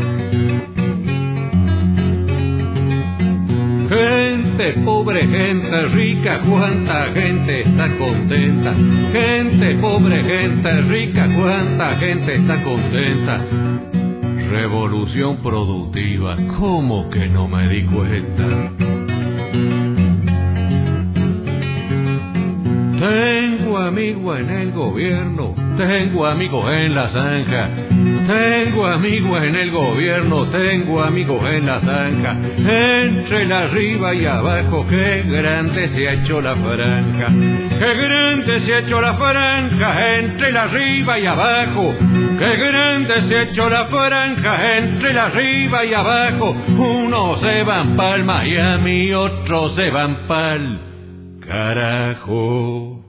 Gente pobre, gente rica, cuánta gente está contenta. Gente pobre, gente rica, cuánta gente está contenta. Revolución productiva, ¿cómo que no me di cuenta? Tengo amigos en el gobierno, tengo amigos en la zanja, tengo amigos en el gobierno, tengo amigos en la zanja. Entre la arriba y abajo, qué grande se ha hecho la franja, qué grande se ha hecho la franja. Entre la arriba y abajo, qué grande se ha hecho la franja. Entre la arriba y abajo, unos se van pa'l Miami, otros se van pa'l carajo.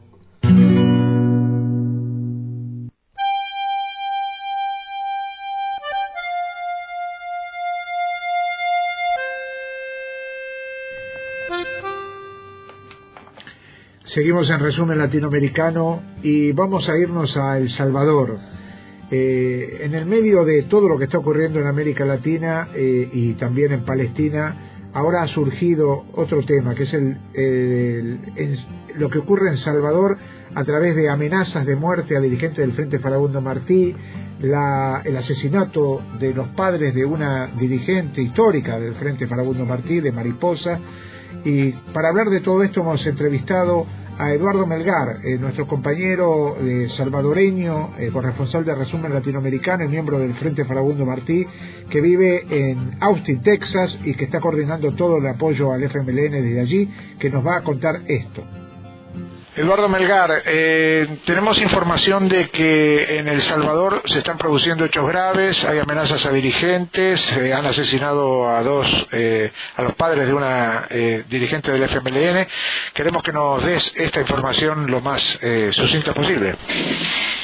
Seguimos en Resumen Latinoamericano y vamos a irnos a El Salvador. En el medio de todo lo que está ocurriendo en América Latina y también en Palestina, ahora ha surgido otro tema, que es lo que ocurre en Salvador a través de amenazas de muerte a dirigentes del Frente Farabundo Martí, el asesinato de los padres de una dirigente histórica del Frente Farabundo Martí, de Mariposa. Y para hablar de todo esto hemos entrevistado a Eduardo Melgar, nuestro compañero salvadoreño, corresponsal de Resumen Latinoamericano y miembro del Frente Farabundo Martí, que vive en Austin, Texas, y que está coordinando todo el apoyo al FMLN desde allí, que nos va a contar esto. Eduardo Melgar, tenemos información de que en El Salvador se están produciendo hechos graves, hay amenazas a dirigentes, han asesinado a los padres de una dirigente del FMLN. Queremos que nos des esta información lo más sucinta posible.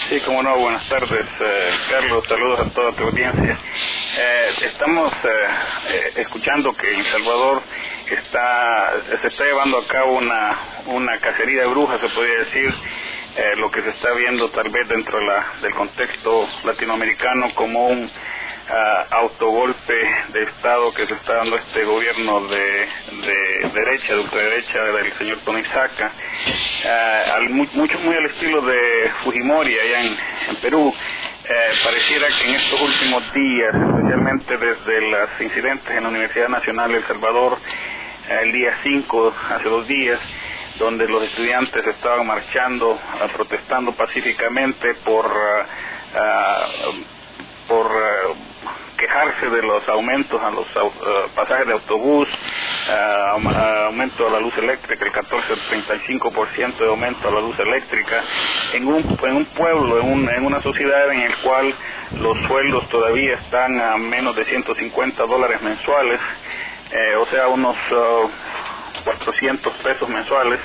Sí, como no, buenas tardes, Carlos, saludos a toda tu audiencia. Estamos escuchando que en El Salvador se está llevando a cabo una cacería de brujas, se podría decir, lo que se está viendo tal vez dentro del contexto latinoamericano como un autogolpe de Estado que se está dando este gobierno de derecha, de ultraderecha del señor Tony Saca, muy al estilo de Fujimori allá en Perú. Pareciera que en estos últimos días, especialmente desde los incidentes en la Universidad Nacional de El Salvador, el día 5, hace 2 días, donde los estudiantes estaban marchando, protestando pacíficamente por quejarse de los aumentos a los pasajes de autobús, aumento a la luz eléctrica, el 14-35% de aumento a la luz eléctrica, en un pueblo, en una sociedad en el cual los sueldos todavía están a menos de $150 mensuales, o sea, unos 400 pesos mensuales.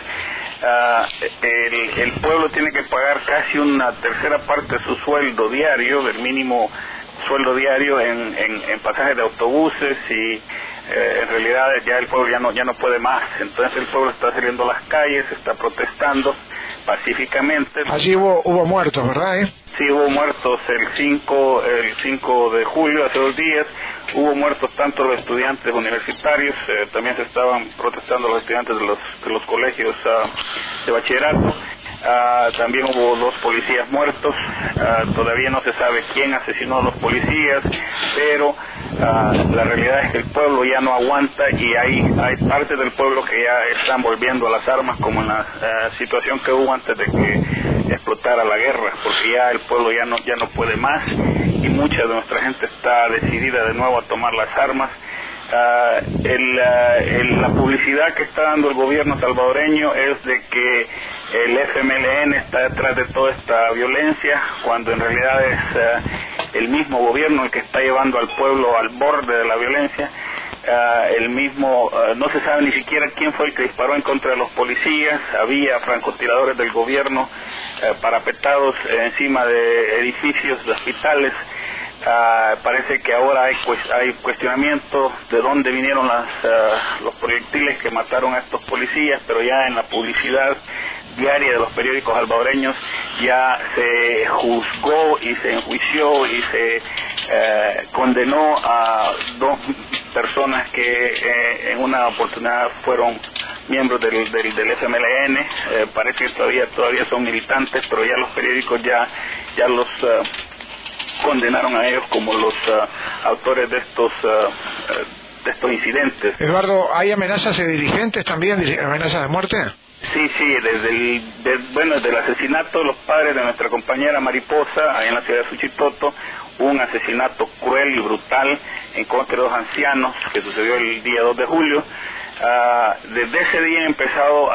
El pueblo tiene que pagar casi una tercera parte de su sueldo diario, del mínimo sueldo diario en pasajes de autobuses, y en realidad ya el pueblo ya no puede más. Entonces el pueblo está saliendo a las calles, está protestando pacíficamente. Allí hubo muertos, ¿verdad? Sí, hubo muertos el 5 de julio, hace 2 días. Hubo muertos tanto los estudiantes universitarios, también se estaban protestando los estudiantes de los colegios de bachillerato. También hubo 2 policías muertos. Todavía no se sabe quién asesinó a los policías, pero la realidad es que el pueblo ya no aguanta, y hay partes del pueblo que ya están volviendo a las armas, como en la situación que hubo antes de que explotara la guerra, porque ya el pueblo ya no puede más, y mucha de nuestra gente está decidida de nuevo a tomar las armas. La publicidad que está dando el gobierno salvadoreño es de que el FMLN está detrás de toda esta violencia, cuando en realidad es el mismo gobierno el que está llevando al pueblo al borde de la violencia. No se sabe ni siquiera quién fue el que disparó en contra de los policías. Había francotiradores del gobierno parapetados encima de edificios de hospitales. Parece que ahora hay cuestionamiento de dónde vinieron los proyectiles que mataron a estos policías, pero ya en la publicidad diaria de los periódicos salvadoreños ya se juzgó y se enjuició y se condenó a 2 personas que en una oportunidad fueron miembros del FMLN. Parece que todavía son militantes, pero ya los periódicos ya los condenaron a ellos como los autores de estos incidentes. Eduardo, ¿hay amenazas de dirigentes también, amenazas de muerte? Sí, desde el asesinato de los padres de nuestra compañera Mariposa, ahí en la ciudad de Suchitoto, un asesinato cruel y brutal en contra de 2 ancianos que sucedió el día 2 de julio. Desde ese día han empezado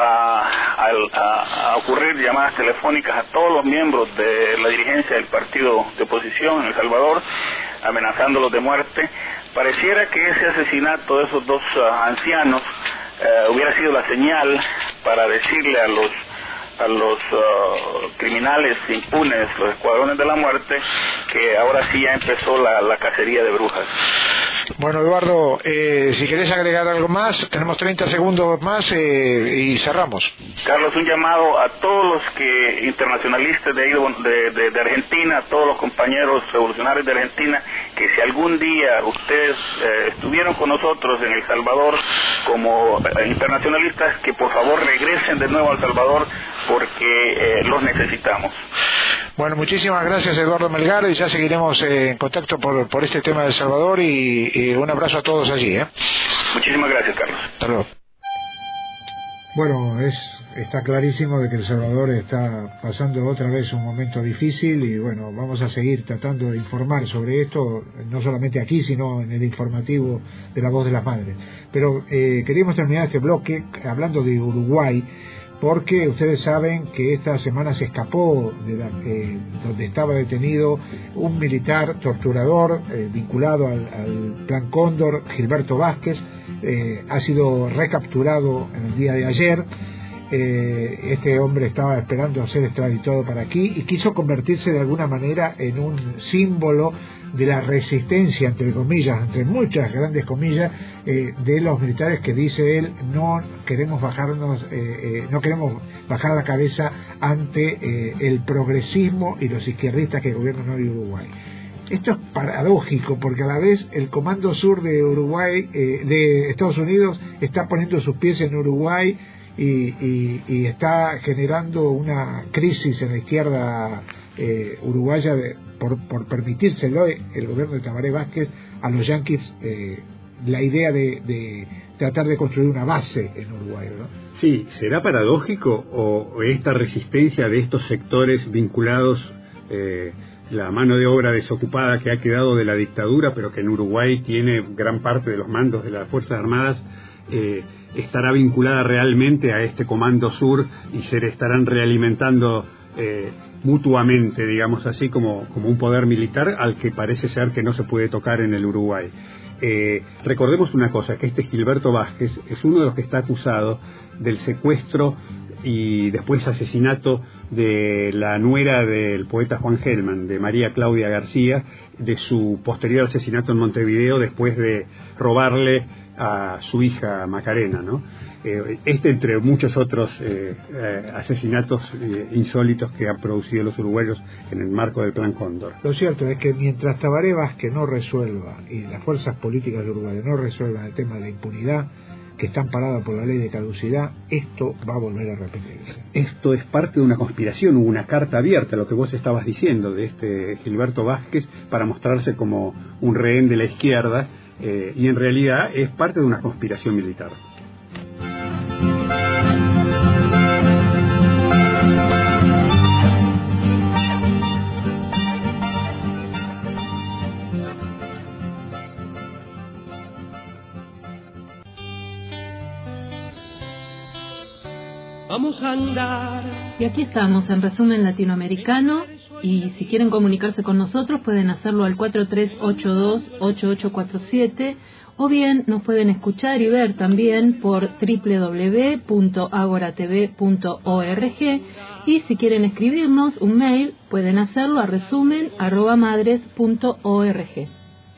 a ocurrir llamadas telefónicas a todos los miembros de la dirigencia del partido de oposición en El Salvador, amenazándolos de muerte. Pareciera que ese asesinato de esos 2 ancianos hubiera sido la señal para decirle a los criminales impunes, los escuadrones de la muerte, que ahora sí ya empezó la cacería de brujas. Bueno, Eduardo, si querés agregar algo más, tenemos 30 segundos más y cerramos. Carlos, un llamado a todos los internacionalistas de Argentina, a todos los compañeros revolucionarios de Argentina, que si algún día ustedes estuvieron con nosotros en El Salvador como internacionalistas, que por favor regresen de nuevo a El Salvador, porque los necesitamos. Bueno, muchísimas gracias, Eduardo Melgar, y ya seguiremos en contacto por este tema de El Salvador, y un abrazo a todos allí. Muchísimas gracias, Carlos. Hasta luego. Bueno, está clarísimo de que El Salvador está pasando otra vez un momento difícil, y bueno, vamos a seguir tratando de informar sobre esto, no solamente aquí, sino en el informativo de La Voz de las Madres. Pero queríamos terminar este bloque hablando de Uruguay, porque ustedes saben que esta semana se escapó de donde estaba detenido un militar torturador vinculado al Plan Cóndor, Gilberto Vázquez. Ha sido recapturado en el día de ayer, Este hombre estaba esperando ser extraditado para aquí y quiso convertirse de alguna manera en un símbolo de la resistencia, entre comillas, entre muchas grandes comillas, de los militares, que dice él: no queremos no queremos bajar la cabeza ante el progresismo y los izquierdistas que gobiernan hoy Uruguay. Esto es paradójico, porque a la vez el Comando Sur de Uruguay, de Estados Unidos, está poniendo sus pies en Uruguay y está generando una crisis en la izquierda uruguaya por permitírselo el gobierno de Tabaré Vázquez a los yanquis la idea de tratar de construir una base en Uruguay, ¿no? Sí, ¿será paradójico o esta resistencia de estos sectores vinculados, la mano de obra desocupada que ha quedado de la dictadura, pero que en Uruguay tiene gran parte de los mandos de las Fuerzas Armadas, estará vinculada realmente a este Comando Sur y se estarán realimentando mutuamente, digamos así, como un poder militar al que parece ser que no se puede tocar en el Uruguay? Recordemos una cosa, que este Gilberto Vázquez es uno de los que está acusado del secuestro y después asesinato de la nuera del poeta Juan Gelman, de María Claudia García, de su posterior asesinato en Montevideo después de robarle a su hija Macarena, ¿no? Entre muchos otros asesinatos insólitos que han producido los uruguayos en el marco del Plan Cóndor. Lo cierto es que mientras Tabaré Vázquez no resuelva, y las fuerzas políticas de Uruguay no resuelvan el tema de la impunidad, que están paradas por la ley de caducidad, esto va a volver a repetirse. Esto es parte de una conspiración, hubo una carta abierta, lo que vos estabas diciendo, de este Gilberto Vázquez, para mostrarse como un rehén de la izquierda, y en realidad es parte de una conspiración militar. Vamos a andar. Y aquí estamos en Resumen Latinoamericano, y si quieren comunicarse con nosotros pueden hacerlo al 4382-8847, o bien nos pueden escuchar y ver también por www.agoratv.org, y si quieren escribirnos un mail pueden hacerlo a resumen@madres.org.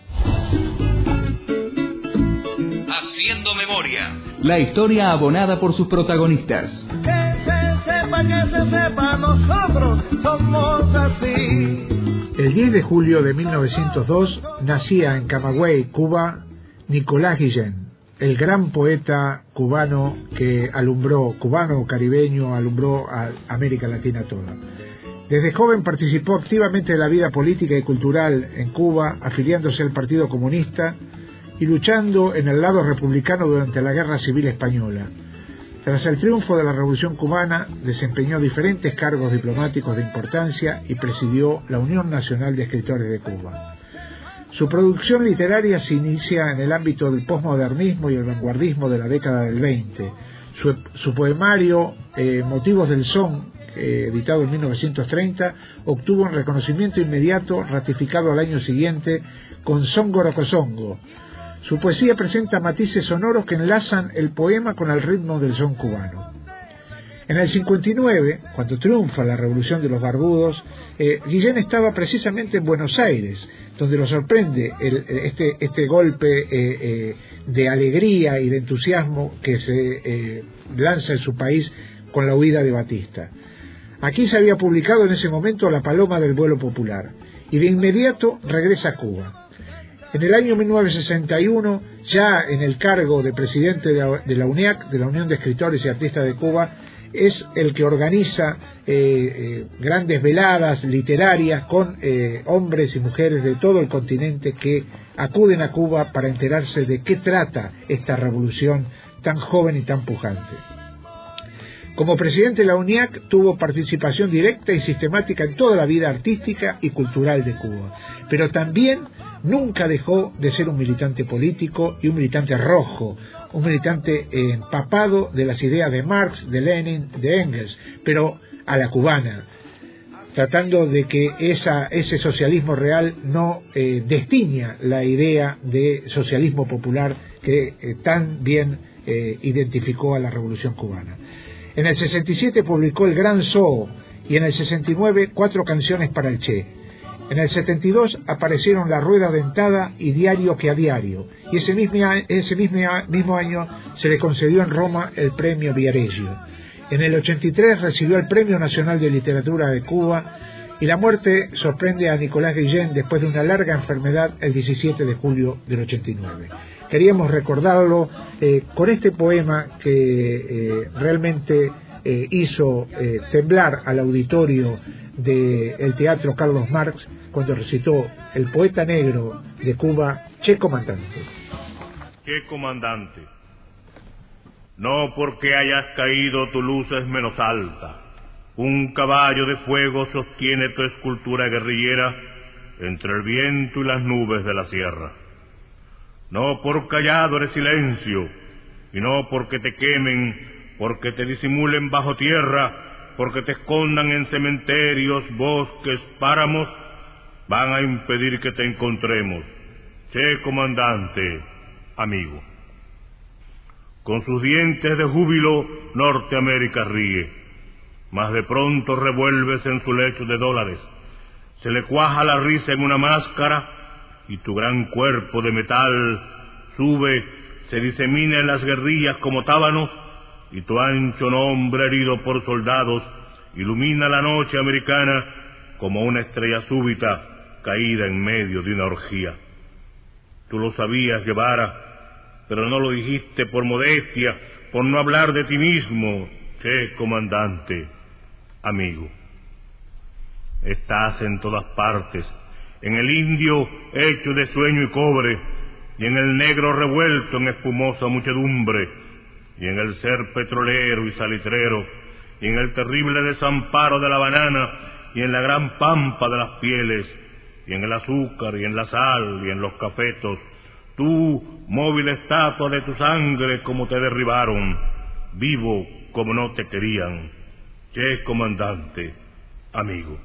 Haciendo memoria. La historia abonada por sus protagonistas. Que se sepa, nosotros somos así. El 10 de julio de 1902 nacía en Camagüey, Cuba, Nicolás Guillén, el gran poeta cubano que cubano-caribeño, alumbró a América Latina toda. Desde joven participó activamente de la vida política y cultural en Cuba, afiliándose al Partido Comunista y luchando en el lado republicano durante la Guerra Civil Española. Tras el triunfo de la Revolución Cubana, desempeñó diferentes cargos diplomáticos de importancia y presidió la Unión Nacional de Escritores de Cuba. Su producción literaria se inicia en el ámbito del posmodernismo y el vanguardismo de la década del 20. Su poemario Motivos del Son, editado en 1930, obtuvo un reconocimiento inmediato, ratificado al año siguiente con Songo Rocosongo. Su poesía presenta matices sonoros que enlazan el poema con el ritmo del son cubano. En el 59, cuando triunfa la Revolución de los Barbudos, Guillén estaba precisamente en Buenos Aires, donde lo sorprende este golpe de alegría y de entusiasmo que se lanza en su país con la huida de Batista. Aquí se había publicado en ese momento La Paloma del Vuelo Popular, y de inmediato regresa a Cuba. En el año 1961, ya en el cargo de presidente de la UNEAC, de la Unión de Escritores y Artistas de Cuba, es el que organiza grandes veladas literarias con hombres y mujeres de todo el continente que acuden a Cuba para enterarse de qué trata esta revolución tan joven y tan pujante. Como presidente de la UNIAC tuvo participación directa y sistemática en toda la vida artística y cultural de Cuba, pero también nunca dejó de ser un militante político y un militante rojo, un militante empapado de las ideas de Marx, de Lenin, de Engels, pero a la cubana, tratando de que ese socialismo real no destiña la idea de socialismo popular que tan bien identificó a la Revolución Cubana. En el 67 publicó El Gran Zoo y en el 69 4 canciones para el Che. En el 72 aparecieron La Rueda Dentada y Diario que a Diario, y ese mismo año se le concedió en Roma el premio Viareggio. En el 83 recibió el Premio Nacional de Literatura de Cuba, y la muerte sorprende a Nicolás Guillén después de una larga enfermedad el 17 de julio del 89. Queríamos recordarlo con este poema que realmente hizo temblar al auditorio del Teatro Carlos Marx cuando recitó el poeta negro de Cuba, Che Comandante. Che Comandante, no porque hayas caído tu luz es menos alta. Un caballo de fuego sostiene tu escultura guerrillera entre el viento y las nubes de la sierra. No por callado eres silencio, y no porque te quemen, porque te disimulen bajo tierra, porque te escondan en cementerios, bosques, páramos, van a impedir que te encontremos. Che Comandante, amigo. Con sus dientes de júbilo, Norteamérica ríe, mas de pronto revuelves en su lecho de dólares. Se le cuaja la risa en una máscara, y tu gran cuerpo de metal sube, se disemina en las guerrillas como tábanos, y tu ancho nombre herido por soldados ilumina la noche americana como una estrella súbita caída en medio de una orgía. Tú lo sabías, Guevara, pero no lo dijiste por modestia, por no hablar de ti mismo, Che Comandante, amigo. Estás en todas partes, en el indio hecho de sueño y cobre, y en el negro revuelto en espumosa muchedumbre, y en el ser petrolero y salitrero, y en el terrible desamparo de la banana, y en la gran pampa de las pieles, y en el azúcar, y en la sal, y en los cafetos. Tú, móvil estatua de tu sangre, como te derribaron, vivo como no te querían, Che Comandante, amigo.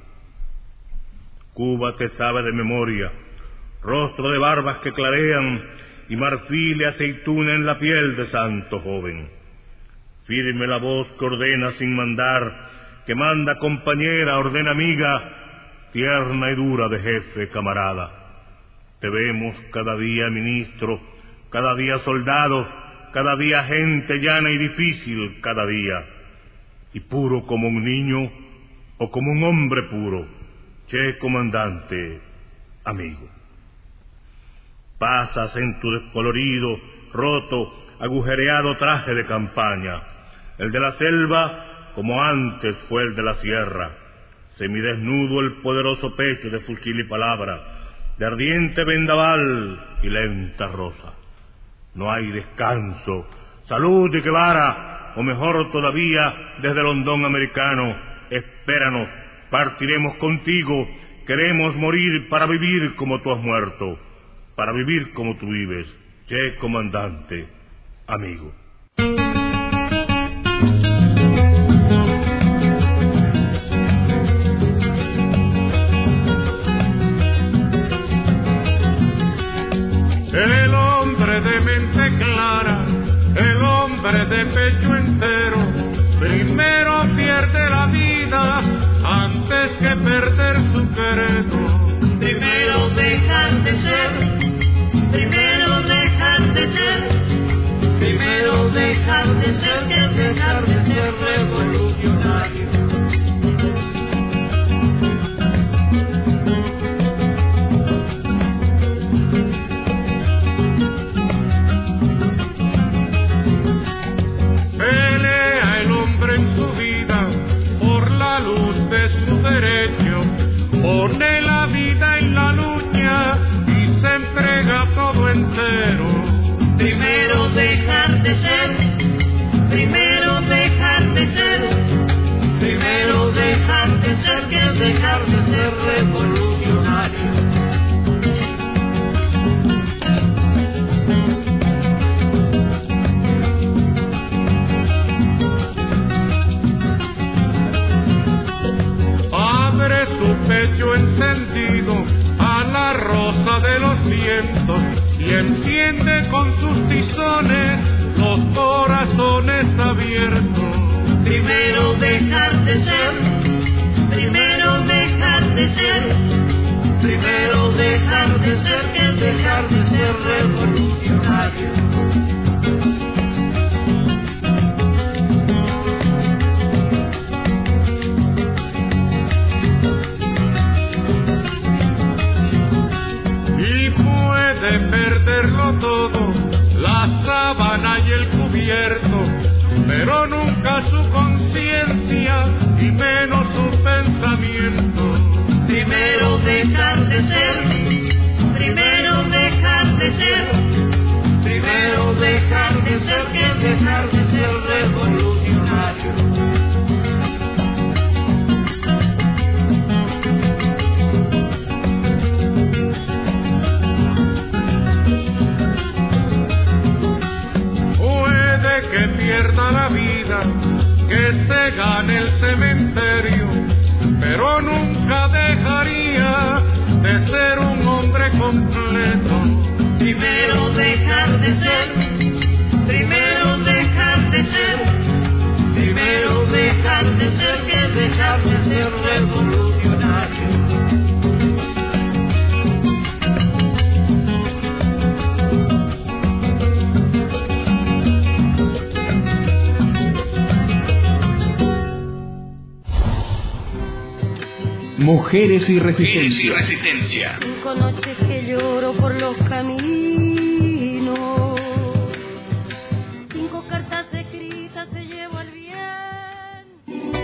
Cuba te sabe de memoria, rostro de barbas que clarean y marfil y aceituna en la piel de santo joven. Firme la voz que ordena sin mandar, que manda compañera, ordena amiga, tierna y dura de jefe, camarada. Te vemos cada día ministro, cada día soldado, cada día gente llana y difícil, cada día. Y puro como un niño o como un hombre puro, Che Comandante, amigo. Pasas en tu descolorido, roto, agujereado traje de campaña, el de la selva como antes fue el de la sierra, semidesnudo el poderoso pecho de fusil y palabra, de ardiente vendaval y lenta rosa. No hay descanso, salud y Guevara, o mejor todavía, desde el hondón americano, espéranos, partiremos contigo, queremos morir para vivir como tú has muerto, para vivir como tú vives, Che Comandante, amigo. El hombre de mente clara, el hombre de pecho entero, primero pierde la vida antes que perder su credo. Primero dejar de ser, primero dejar de ser, primero dejar de ser que dejar de ser revolucionario. Pelea el hombre en su vida por la luz de su derecho, pone la vida en la lucha y se entrega todo entero. Primero dejar de ser, primero dejar de ser, primero dejar de ser que dejar de ser revolucionario. Abre su pecho encendido a la rosa de los vientos y enciende con sus tizones los corazones abiertos. primero dejar de ser, primero dejar de ser, primero dejar de ser que dejar de ser revolucionario. De perderlo todo, la sábana y el cubierto, pero nunca su conciencia y menos su pensamiento. Primero dejar de ser, primero dejar de ser, primero dejar de ser que dejar de ser revolucionario. Que pierda la vida, que se gane el cementerio, pero nunca dejaría de ser un hombre completo. Primero dejar de ser, primero dejar de ser, primero dejar de ser que dejar de ser revolucionario. Mujeres y Resistencia. 5 noches que lloro por los caminos, 5 cartas escritas se llevo al bien.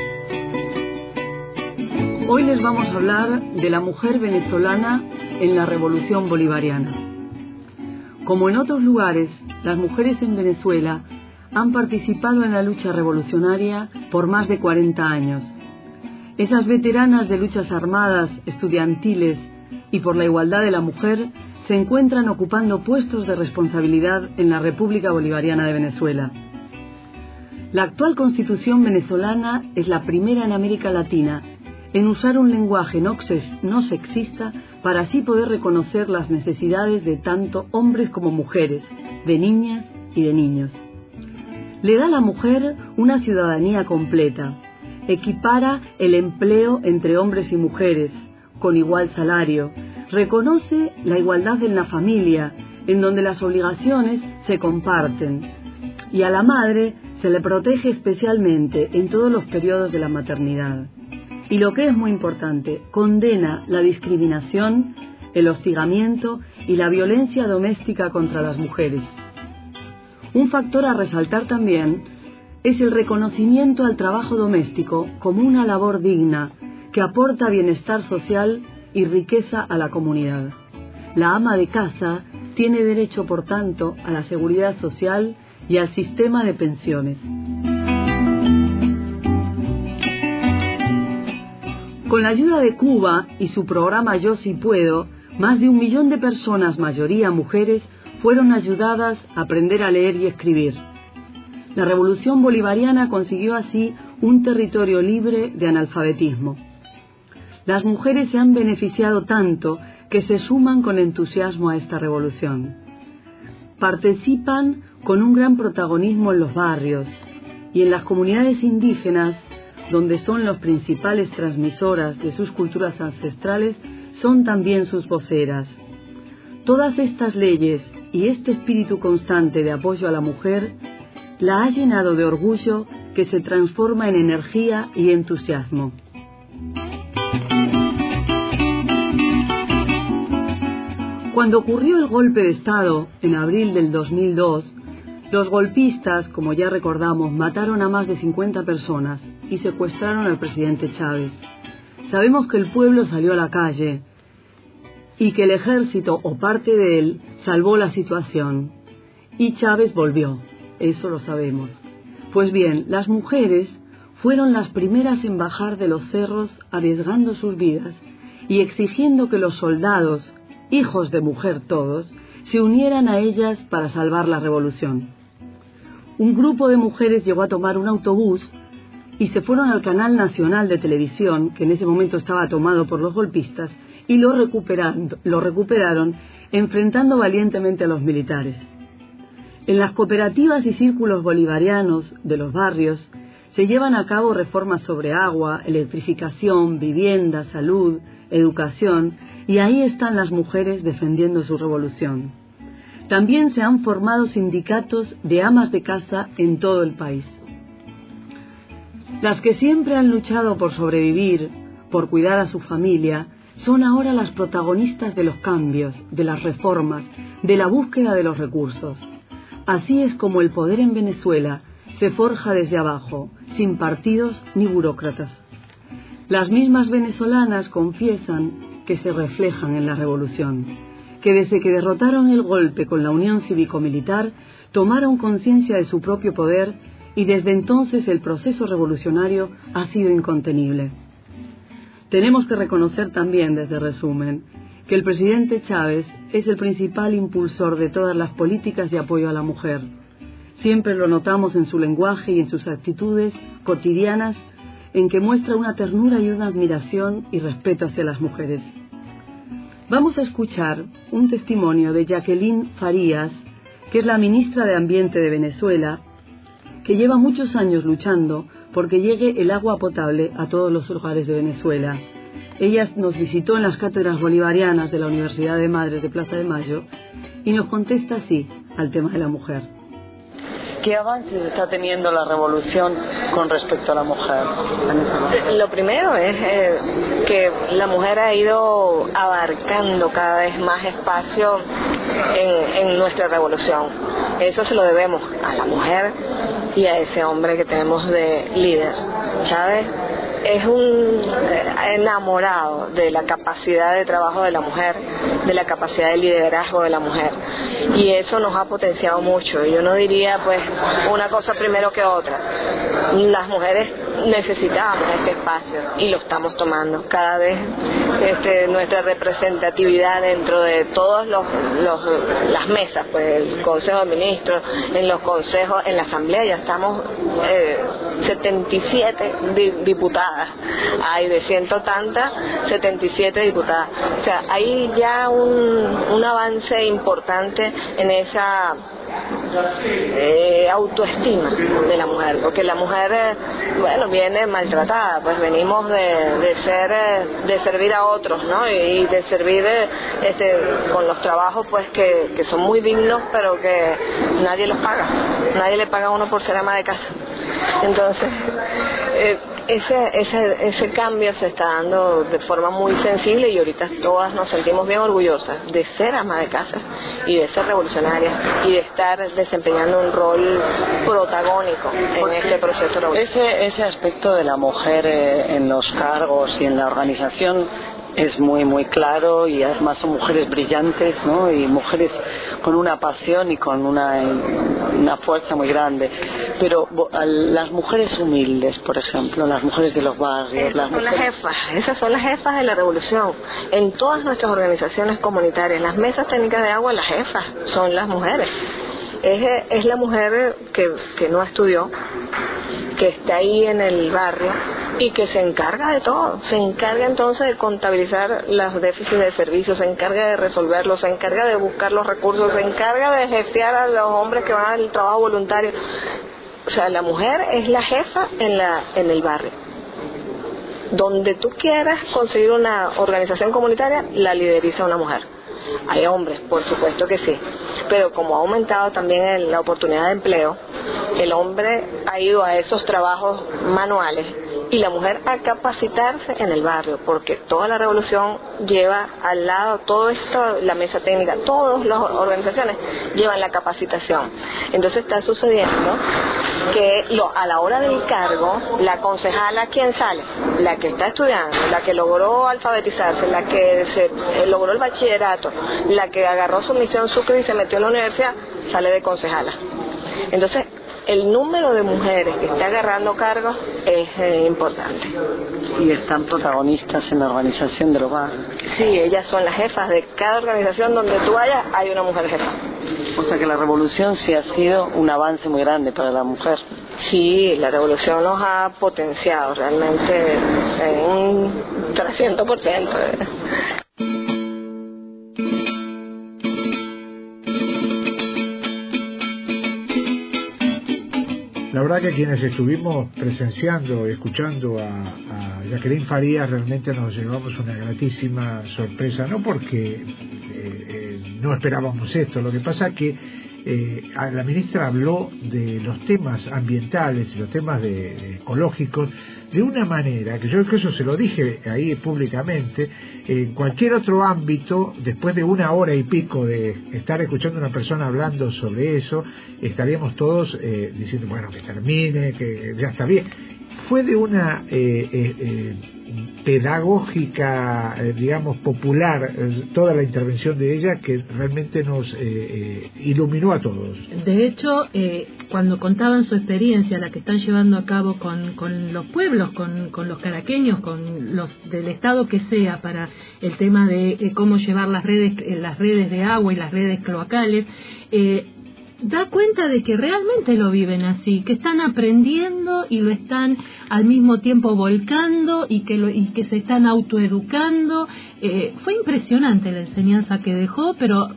Hoy les vamos a hablar de la mujer venezolana en la Revolución Bolivariana. Como en otros lugares, las mujeres en Venezuela han participado en la lucha revolucionaria por más de 40 años. Esas veteranas de luchas armadas, estudiantiles y por la igualdad de la mujer se encuentran ocupando puestos de responsabilidad en la República Bolivariana de Venezuela. La actual Constitución venezolana es la primera en América Latina en usar un lenguaje no sexista para así poder reconocer las necesidades de tanto hombres como mujeres, de niñas y de niños. Le da a la mujer una ciudadanía completa. Equipara el empleo entre hombres y mujeres, con igual salario, reconoce la igualdad en la familia, en donde las obligaciones se comparten, y a la madre se le protege especialmente en todos los periodos de la maternidad. Y lo que es muy importante, condena la discriminación, el hostigamiento y la violencia doméstica contra las mujeres. Un factor a resaltar también es el reconocimiento al trabajo doméstico como una labor digna que aporta bienestar social y riqueza a la comunidad. La ama de casa tiene derecho, por tanto, a la seguridad social y al sistema de pensiones. Con la ayuda de Cuba y su programa Yo Sí Puedo, más de 1 millón de personas, mayoría mujeres, fueron ayudadas a aprender a leer y escribir. La Revolución Bolivariana consiguió así un territorio libre de analfabetismo. Las mujeres se han beneficiado tanto que se suman con entusiasmo a esta revolución. Participan con un gran protagonismo en los barrios y en las comunidades indígenas, donde son las principales transmisoras de sus culturas ancestrales, son también sus voceras. Todas estas leyes y este espíritu constante de apoyo a la mujer la ha llenado de orgullo que se transforma en energía y entusiasmo. Cuando ocurrió el golpe de Estado en abril del 2002, los golpistas, como ya recordamos, mataron a más de 50 personas y secuestraron al presidente Chávez. Sabemos que el pueblo salió a la calle y que el ejército o parte de él salvó la situación y Chávez volvió. Eso lo sabemos. Pues bien, las mujeres fueron las primeras en bajar de los cerros arriesgando sus vidas y exigiendo que los soldados, hijos de mujer todos, se unieran a ellas para salvar la revolución. Un grupo de mujeres llegó a tomar un autobús y se fueron al canal nacional de televisión, que en ese momento estaba tomado por los golpistas, y lo recuperaron enfrentando valientemente a los militares. En las cooperativas y círculos bolivarianos de los barrios Se llevan a cabo reformas sobre agua, electrificación, vivienda, salud, educación, y ahí están las mujeres defendiendo su revolución. También se han formado sindicatos de amas de casa en todo el país. Las que siempre han luchado por sobrevivir, por cuidar a su familia, son ahora las protagonistas de los cambios, de las reformas, de la búsqueda de los recursos. Así es como el poder en Venezuela se forja desde abajo, sin partidos ni burócratas. Las mismas venezolanas confiesan que se reflejan en la revolución, que desde que derrotaron el golpe con la Unión Cívico-Militar, tomaron conciencia de su propio poder y desde entonces el proceso revolucionario ha sido incontenible. Tenemos que reconocer también, desde resumen, que el presidente Chávez es el principal impulsor de todas las políticas de apoyo a la mujer. Siempre lo notamos en su lenguaje y en sus actitudes cotidianas, en que muestra una ternura y una admiración y respeto hacia las mujeres. Vamos a escuchar un testimonio de Jacqueline Farías, que es la ministra de Ambiente de Venezuela, que lleva muchos años luchando porque llegue el agua potable a todos los hogares de Venezuela. Ella nos visitó en las cátedras bolivarianas de la Universidad de Madres de Plaza de Mayo y nos contesta así al tema de la mujer. ¿Qué avances está teniendo la revolución con respecto a la mujer? Lo primero es que la mujer ha ido abarcando cada vez más espacio en nuestra revolución. Eso se lo debemos a la mujer y a ese hombre que tenemos de líder. Chávez es un enamorado de la capacidad de trabajo de la mujer, de la capacidad de liderazgo de la mujer, y eso nos ha potenciado mucho. Yo no diría pues una cosa primero que otra. Las mujeres necesitábamos este espacio y lo estamos tomando. Cada vez nuestra representatividad dentro de todas las mesas, pues el Consejo de Ministros, en los consejos, en la Asamblea ya estamos 77 diputadas. Hay de ciento tantas, 77 diputadas. O sea, hay ya un avance importante en esa autoestima de la mujer, porque la mujer viene maltratada, pues venimos de servir a otros, ¿no? Y de servir con los trabajos pues que son muy dignos, pero que nadie los paga, nadie le paga a uno por ser ama de casa. Entonces ese cambio se está dando de forma muy sensible y ahorita todas nos sentimos bien orgullosas de ser ama de casa y de ser revolucionarias y de estar desempeñando un rol protagónico en este proceso revolucionario. Ese aspecto de la mujer en los cargos y en la organización es muy muy claro, y además son mujeres brillantes, ¿no? Y mujeres con una pasión y con una fuerza muy grande. Pero las mujeres humildes, por ejemplo, las mujeres de los barrios, esas son las jefas de la revolución. En todas nuestras organizaciones comunitarias, las mesas técnicas de agua, las jefas son las mujeres. Es la mujer que no estudió, que está ahí en el barrio y que se encarga de todo. Se encarga entonces de contabilizar los déficits de servicios, se encarga de resolverlos, se encarga de buscar los recursos, se encarga de gestionar a los hombres que van al trabajo voluntario. O sea, la mujer es la jefa en el barrio. Donde tú quieras conseguir una organización comunitaria, la lideriza una mujer. Hay hombres, por supuesto que sí, pero como ha aumentado también la oportunidad de empleo, el hombre ha ido a esos trabajos manuales y la mujer a capacitarse en el barrio, porque toda la revolución lleva al lado todo esto, la mesa técnica, todas las organizaciones llevan la capacitación. Entonces está sucediendo que a la hora del cargo, la concejala, ¿quién sale? La que está estudiando, la que logró alfabetizarse, la que logró el bachillerato, la que agarró su misión Sucre y se metió en la universidad, sale de concejala. Entonces, el número de mujeres que está agarrando cargos es importante. Y están protagonistas en la organización del hogar. Sí, ellas son las jefas de cada organización donde tú vayas, hay una mujer jefa. O sea que la revolución sí ha sido un avance muy grande para la mujer. Sí, la revolución nos ha potenciado realmente en un 300%. La verdad verdad que quienes estuvimos presenciando, escuchando a Jacqueline Farías, realmente nos llevamos una gratísima sorpresa, no porque no esperábamos esto, lo que pasa que la ministra habló de los temas ambientales y los temas ecológicos de una manera que yo creo que eso se lo dije ahí públicamente. En cualquier otro ámbito, después de 1 hora y pico de estar escuchando a una persona hablando sobre eso, estaríamos todos diciendo, bueno, que termine, que ya está bien. Fue de una pedagógica, digamos, popular, toda la intervención de ella, que realmente nos iluminó a todos. De hecho, cuando contaban su experiencia, la que están llevando a cabo con los pueblos, con los caraqueños, con los del estado que sea, para el tema de cómo llevar las redes de agua y las redes cloacales, da cuenta de que realmente lo viven así, que están aprendiendo y lo están al mismo tiempo volcando y que se están autoeducando. Fue impresionante la enseñanza que dejó, pero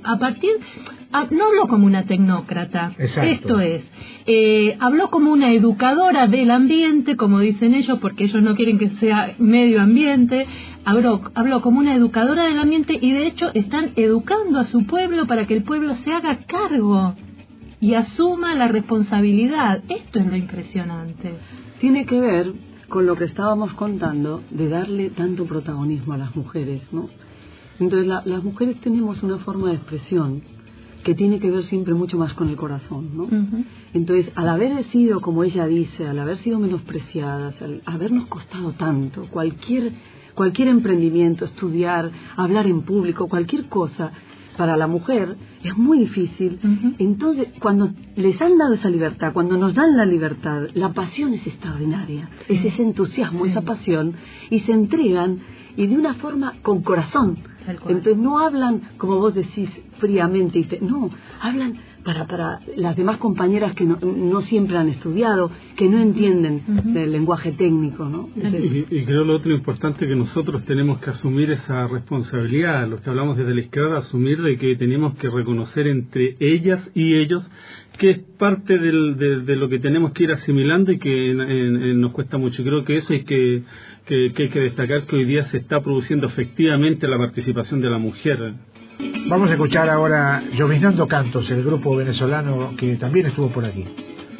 no habló como una tecnócrata. Exacto. Esto es, habló como una educadora del ambiente, como dicen ellos, porque ellos no quieren que sea medio ambiente. Habló como una educadora del ambiente, y de hecho están educando a su pueblo para que el pueblo se haga cargo y asuma la responsabilidad. Esto es lo impresionante. Tiene que ver con lo que estábamos contando de darle tanto protagonismo a las mujeres, ¿no? Entonces las mujeres tenemos una forma de expresión que tiene que ver siempre mucho más con el corazón, ¿no? Uh-huh. Entonces, al haber sido, como ella dice, al haber sido menospreciadas, al habernos costado tanto, cualquier emprendimiento, estudiar, hablar en público, cualquier cosa, para la mujer es muy difícil. Uh-huh. Entonces, cuando les han dado esa libertad, cuando nos dan la libertad, la pasión es extraordinaria, sí. Es ese entusiasmo, sí. Esa pasión, y se entregan, y de una forma con corazón. Entonces no hablan, como vos decís, fríamente, no, hablan para las demás compañeras que no siempre han estudiado, que no entienden del lenguaje técnico, ¿no? Y creo lo otro importante, que nosotros tenemos que asumir esa responsabilidad, los que hablamos desde la izquierda, asumir de que tenemos que reconocer entre ellas y ellos que es parte de lo que tenemos que ir asimilando y que nos cuesta mucho. Creo que eso hay que destacar, que hoy día se está produciendo efectivamente la participación de la mujer. Vamos a escuchar ahora Lloviznando Cantos, el grupo venezolano que también estuvo por aquí.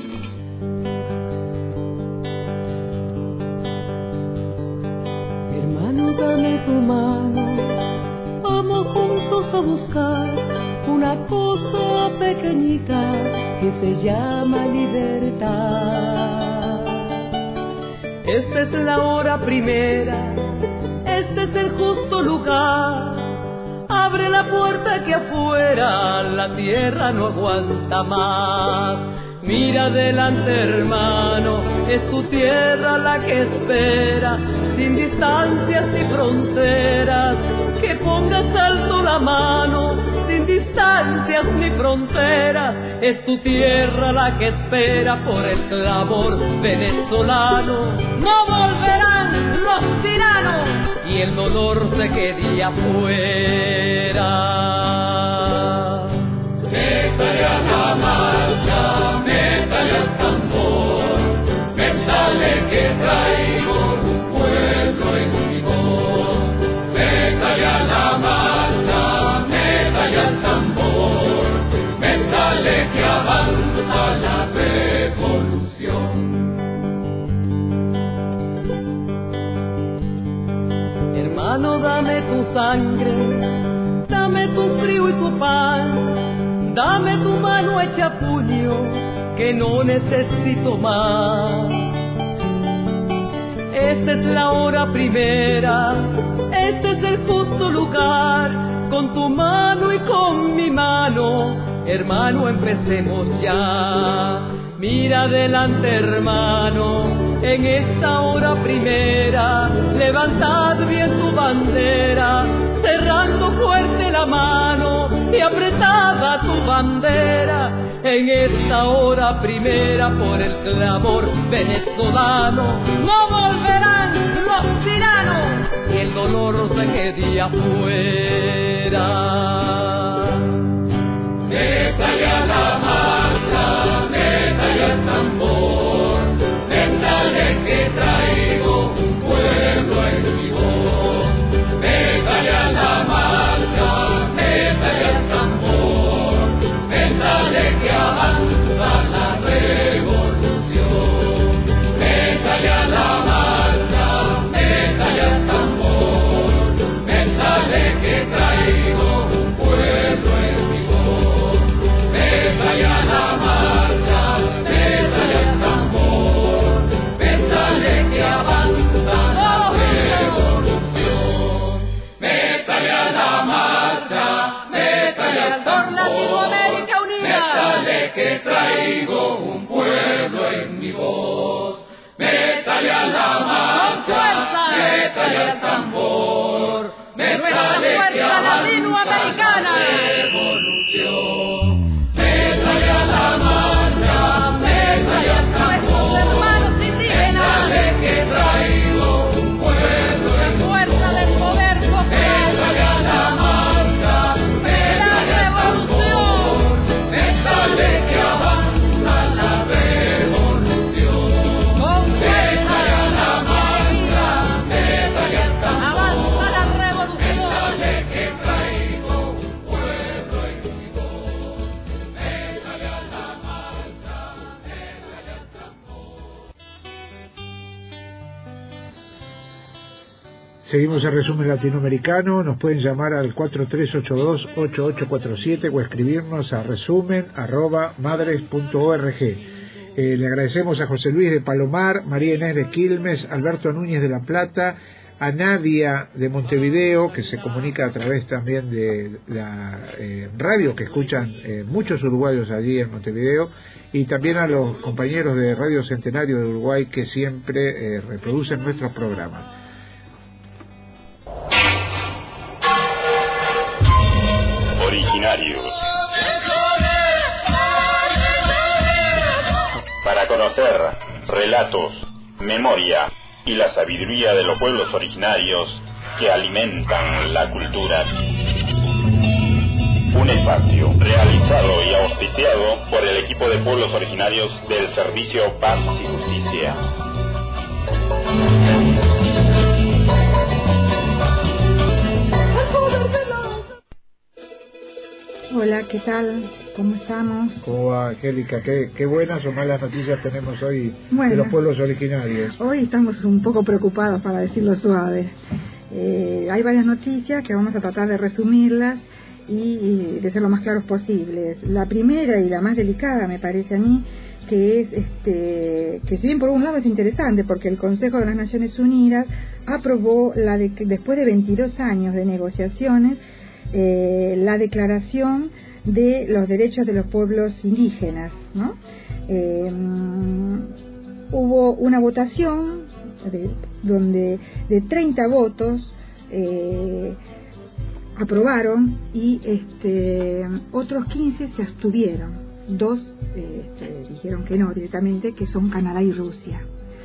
Hermano, dame tu mano, vamos juntos a buscar una cosa pequeñita que se llama libertad. Esta es la hora primera, este es el justo lugar. Abre la puerta que afuera la tierra no aguanta más. Mira adelante, hermano, es tu tierra la que espera, sin distancias ni fronteras, que pongas alto la mano, sin distancias ni fronteras, es tu tierra la que espera por el clamor venezolano. No volverán los tiranos y el dolor se quede afuera. Métale a la marcha, métale al tambor, métale que traigo un pueblo en mi voz. Métale a la marcha, métale al tambor, métale que avanza la revolución. Hermano, dame tu sangre, dame tu frío y tu pan. Dame tu mano hecha puño, que no necesito más. Esta es la hora primera, este es el justo lugar. Con tu mano y con mi mano, hermano, empecemos ya. Mira adelante, hermano, en esta hora primera, levantad bien tu bandera, cerrando fuerte la mano y apretada tu bandera. En esta hora primera, por el clamor venezolano, no volverán los tiranos y el dolor se quede afuera. Métale a la marcha, métale al tambor, Métale que traigo un pueblo en mi voz. Métale a la marcha, métale al tambor, métale que avanza la revolución. Métale a la marcha, métale al tambor, métale que traigo un pueblo en mi voz. Métale a la marcha, métale al tambor, métale que avanza la revolución. Métale a la marcha, métale al tambor, avanza la revolución. Métale que traigo un pueblo en mi voz. Métale a la marcha, métale al tambor. Seguimos el resumen latinoamericano. Nos pueden llamar al 4382-8847 o escribirnos a resumen@madres.org. Le agradecemos a José Luis de Palomar, María Inés de Quilmes, Alberto Núñez de La Plata, a Nadia de Montevideo, que se comunica a través también de la radio que escuchan muchos uruguayos allí en Montevideo, y también a los compañeros de Radio Centenario de Uruguay que siempre reproducen nuestros programas. Originarios. Para conocer relatos, memoria y la sabiduría de los pueblos originarios que alimentan la cultura. Un espacio realizado y auspiciado por el equipo de pueblos originarios del Servicio Paz y Justicia. Hola, ¿qué tal? ¿Cómo estamos? ¿Cómo va, Angélica? ¿Qué buenas o malas noticias tenemos hoy Bueno, de los pueblos originarios? Hoy estamos un poco preocupados, para decirlo suave. Hay varias noticias que vamos a tratar de resumirlas y de ser lo más claros posibles. La primera y la más delicada, me parece a mí, que es que si bien por un lado es interesante porque el Consejo de las Naciones Unidas aprobó después de 22 años de negociaciones la declaración de los derechos de los pueblos indígenas, ¿no? Hubo una votación donde de 30 votos aprobaron y otros 15 se abstuvieron. 2 dijeron que no directamente, que son Canadá y Rusia.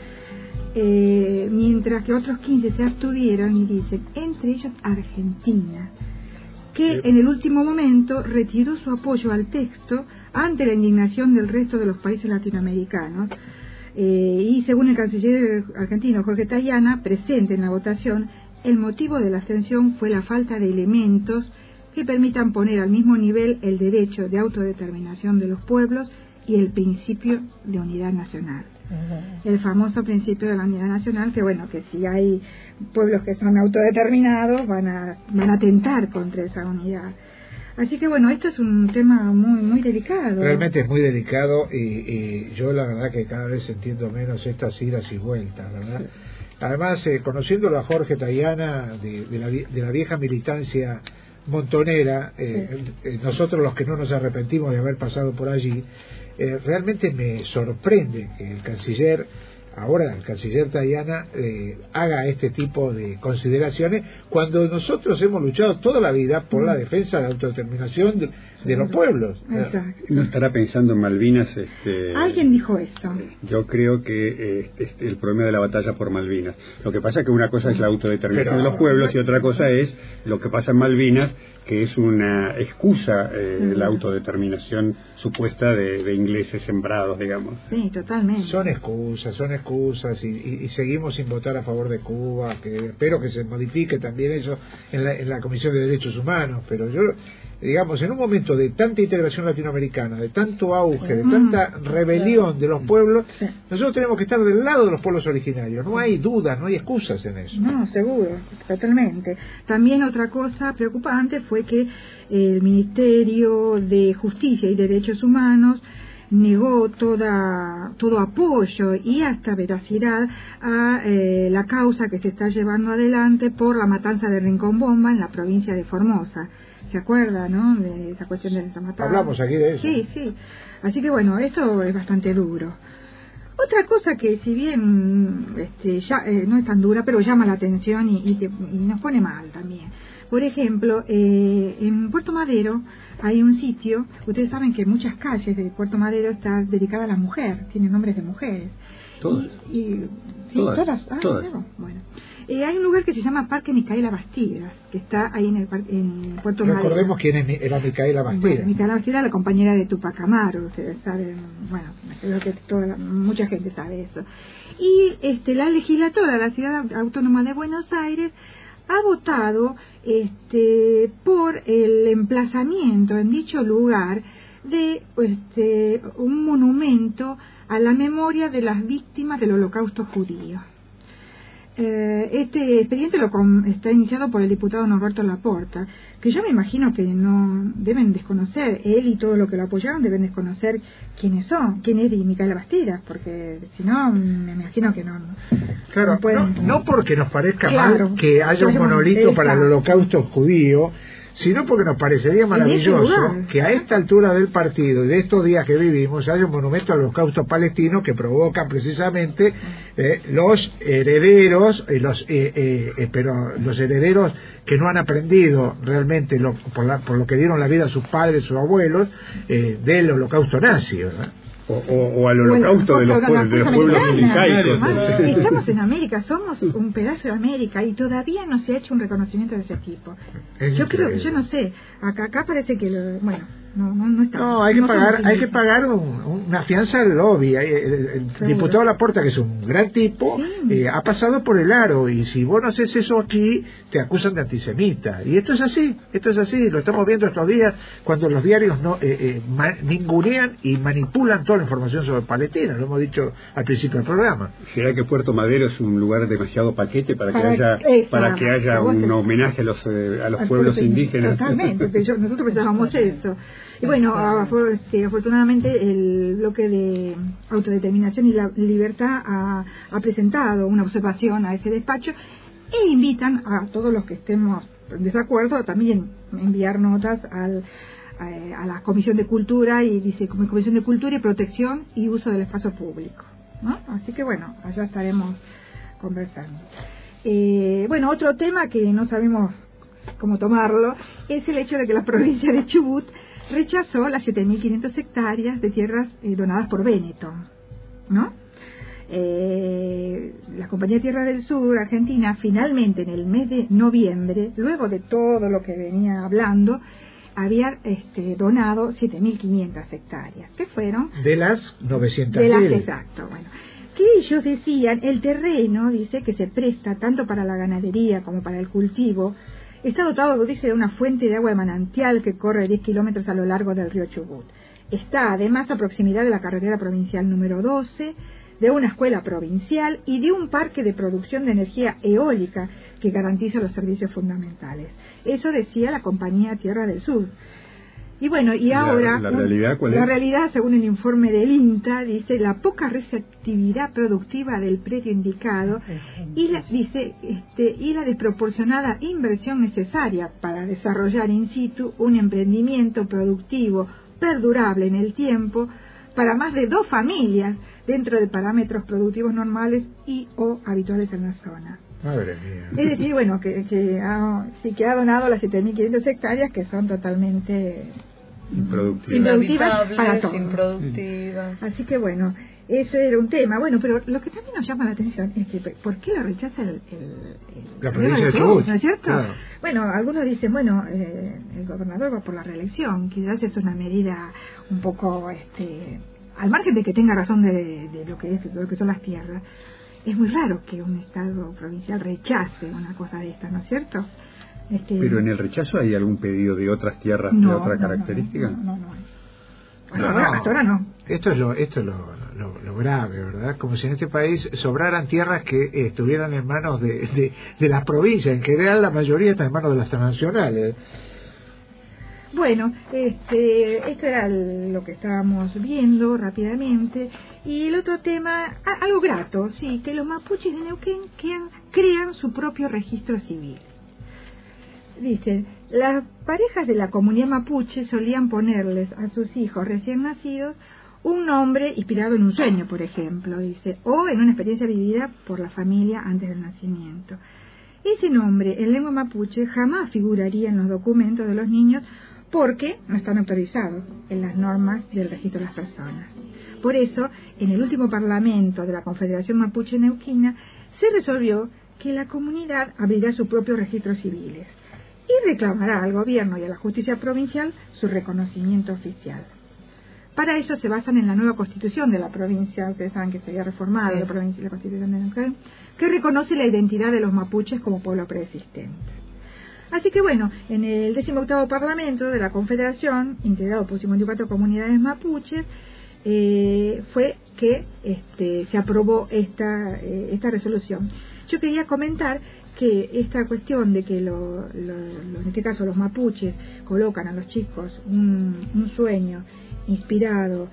Mientras que otros 15 se abstuvieron y dicen, entre ellos Argentina, que en el último momento retiró su apoyo al texto ante la indignación del resto de los países latinoamericanos. Y según el canciller argentino Jorge Tayana, presente en la votación, el motivo de la abstención fue la falta de elementos que permitan poner al mismo nivel el derecho de autodeterminación de los pueblos y el principio de unidad nacional. El famoso principio de la unidad nacional, que bueno, que si hay pueblos que son autodeterminados van a atentar contra esa unidad. Así que bueno, esto es un tema muy delicado. Realmente es muy delicado y yo la verdad que cada vez entiendo menos estas idas y vueltas, ¿verdad? Sí. Además, conociéndolo a Jorge Tayana de la vieja militancia montonera, nosotros los que no nos arrepentimos de haber pasado por allí, realmente me sorprende que el canciller Tayana haga este tipo de consideraciones cuando nosotros hemos luchado toda la vida por la defensa de la autodeterminación de los pueblos. Exacto. ¿No estará pensando en Malvinas? Alguien dijo eso. Yo creo que el problema de la batalla por Malvinas. Lo que pasa es que una cosa es la autodeterminación de los pueblos y otra cosa es lo que pasa en Malvinas, que es una excusa, la autodeterminación supuesta de ingleses sembrados, digamos. Sí, totalmente. Son excusas y seguimos sin votar a favor de Cuba, que espero que se modifique también eso en la Comisión de Derechos Humanos, pero yo, digamos, en un momento de tanta integración latinoamericana, de tanto auge, de tanta rebelión de los pueblos, nosotros tenemos que estar del lado de los pueblos originarios, no hay dudas, no hay excusas en eso. No, seguro, totalmente. También otra cosa preocupante fue que el Ministerio de Justicia y Derechos Humanos negó todo apoyo y hasta veracidad a la causa que se está llevando adelante por la matanza de Rincón Bomba en la provincia de Formosa. ¿Se acuerda, no? De esa cuestión de esa matanza. Hablamos aquí de eso. Sí, sí. Así que bueno, eso es bastante duro. Otra cosa que si bien no es tan dura, pero llama la atención y nos pone mal también. Por ejemplo, en Puerto Madero hay un sitio, ustedes saben que muchas calles de Puerto Madero están dedicadas a la mujer, tienen nombres de mujeres. Todas. Sí, todas. Bueno. Hay un lugar que se llama Parque Micaela Bastidas, que está ahí en Puerto Madero. Recordemos quién era Micaela Bastidas. Bueno, Micaela Bastidas, la compañera de Tupac Amaru, ustedes saben, bueno, creo que mucha gente sabe eso. Y la legislatura de la Ciudad Autónoma de Buenos Aires ha votado por el emplazamiento en dicho lugar de un monumento a la memoria de las víctimas del Holocausto judío. Este expediente está iniciado por el diputado Norberto Laporta, que yo me imagino que no deben desconocer, él y todo lo que lo apoyaron deben desconocer quién es Micaela Bastidas, porque si no, me imagino que no. Claro, no porque nos parezca mal que haya un monolito exacto. para el Holocausto judío, sino porque nos parecería maravilloso que a esta altura del partido y de estos días que vivimos haya un monumento al Holocausto palestino que provocan precisamente los herederos, pero los herederos que no han aprendido realmente por lo que dieron la vida a sus padres o abuelos del Holocausto nazi, ¿verdad? O al holocausto de los pueblos unicaicos. Estamos en América, somos un pedazo de América y todavía no se ha hecho un reconocimiento de ese tipo. Yo no sé, acá parece que no está. No, hay que pagar una fianza al lobby. El diputado Laporta, que es un gran tipo, ha pasado por el aro, y si vos no haces eso aquí, te acusan de antisemita. Y esto es así, lo estamos viendo estos días, cuando los diarios ningunean y manipulan toda la información sobre Palestina, lo hemos dicho al principio del programa. ¿Será que Puerto Madero es un lugar demasiado paquete para que haya un homenaje a los pueblos indígenas? Totalmente, nosotros pensábamos eso. Y bueno, afortunadamente el bloque de autodeterminación y la libertad ha presentado una observación a ese despacho e invitan a todos los que estemos en desacuerdo a también enviar notas a la Comisión de Cultura, y dice Comisión de Cultura y Protección y Uso del Espacio Público, ¿no? Así que bueno, allá estaremos conversando. Bueno, otro tema que no sabemos cómo tomarlo es el hecho de que la provincia de Chubut rechazó las 7.500 hectáreas de tierras donadas por Benetton, ¿no? La compañía Tierra del Sur Argentina finalmente en el mes de noviembre, luego de todo lo que venía hablando, había donado 7.500 hectáreas, que fueron de las 900.000. Exacto, bueno, que ellos decían, el terreno, dice, que se presta tanto para la ganadería como para el cultivo. Está dotado, dice, de una fuente de agua de manantial que corre 10 kilómetros a lo largo del río Chubut. Está además a proximidad de la carretera provincial número 12, de una escuela provincial y de un parque de producción de energía eólica que garantiza los servicios fundamentales. Eso decía la compañía Tierra del Sur. Y bueno, y ahora la realidad, ¿cuál es? La realidad, según el informe del INTA, dice la poca receptividad productiva del predio indicado y la desproporcionada inversión necesaria para desarrollar in situ un emprendimiento productivo perdurable en el tiempo para más de 2 familias dentro de parámetros productivos normales y o habituales en la zona. Madre mía. Es decir, bueno, que ha donado las 7.500 hectáreas que son totalmente improductivas para todos. Improductivas. Así que bueno, eso era un tema. Bueno, pero lo que también nos llama la atención es que ¿por qué lo rechaza la provincia de Chubut? ¿No es cierto? Claro. Bueno, algunos dicen, bueno, el gobernador va por la reelección, quizás es una medida un poco al margen de que tenga razón de lo que son las tierras. Es muy raro que un Estado provincial rechace una cosa de esta, ¿no es cierto? Pero en el rechazo hay algún pedido de otras tierras de otra característica. No. Hasta ahora no. Esto es lo grave, ¿verdad? Como si en este país sobraran tierras que estuvieran en manos de las provincias. En general la mayoría está en manos de las transnacionales. Bueno, esto era lo que estábamos viendo rápidamente. Y el otro tema, algo grato, sí, que los mapuches de Neuquén crean su propio registro civil. Dicen, las parejas de la comunidad mapuche solían ponerles a sus hijos recién nacidos un nombre inspirado en un sueño, por ejemplo, dice, o en una experiencia vivida por la familia antes del nacimiento. Ese nombre en lengua mapuche jamás figuraría en los documentos de los niños porque no están autorizados en las normas del registro de las personas. Por eso, en el último parlamento de la Confederación Mapuche Neuquina, se resolvió que la comunidad abrirá sus propios registros civiles y reclamará al gobierno y a la justicia provincial su reconocimiento oficial. Para ello se basan en la nueva constitución de la provincia, ustedes saben que se había reformado la constitución de Neuquén, que reconoce la identidad de los mapuches como pueblo preexistente. Así que bueno, en el 18º Parlamento de la Confederación, integrado por 54 comunidades mapuches, fue que se aprobó esta resolución. Yo quería comentar que esta cuestión de que en este caso los mapuches colocan a los chicos un sueño inspirado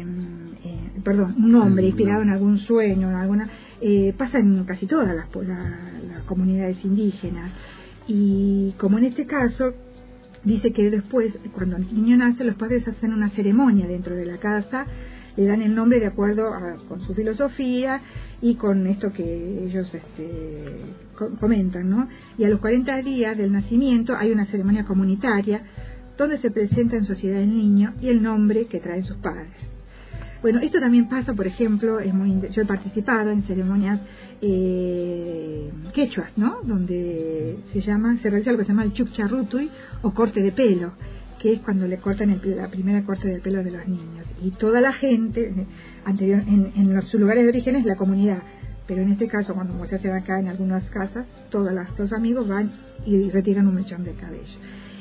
un nombre inspirado en algún sueño, en alguna pasa en casi todas las comunidades indígenas, y como en este caso dice que después, cuando el niño nace, los padres hacen una ceremonia dentro de la casa, le dan el nombre de acuerdo con su filosofía y con esto que ellos comentan, ¿no? Y a los 40 días del nacimiento hay una ceremonia comunitaria donde se presenta en sociedad el niño y el nombre que traen sus padres. Bueno, esto también pasa, por ejemplo, yo he participado en ceremonias quechuas, ¿no? Donde se realiza lo que se llama el chukcharrutuy o corte de pelo, que es cuando le cortan la primera corte del pelo de los niños. Y toda la gente, en sus lugares de origen es la comunidad, pero en este caso, cuando se hace acá en algunas casas, todos los amigos van y retiran un mechón de cabello.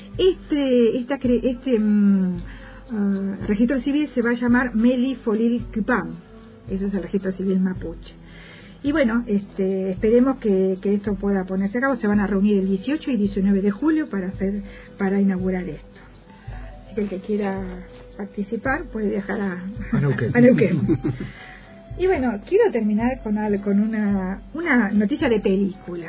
Registro civil se va a llamar Meli Folil Kipam, eso es el registro civil mapuche. Y bueno, esperemos que esto pueda ponerse a cabo. Se van a reunir el 18 y 19 de julio para inaugurar esto. Así que el que quiera participar puede viajar a Neuquén. Y bueno, quiero terminar con una noticia de película.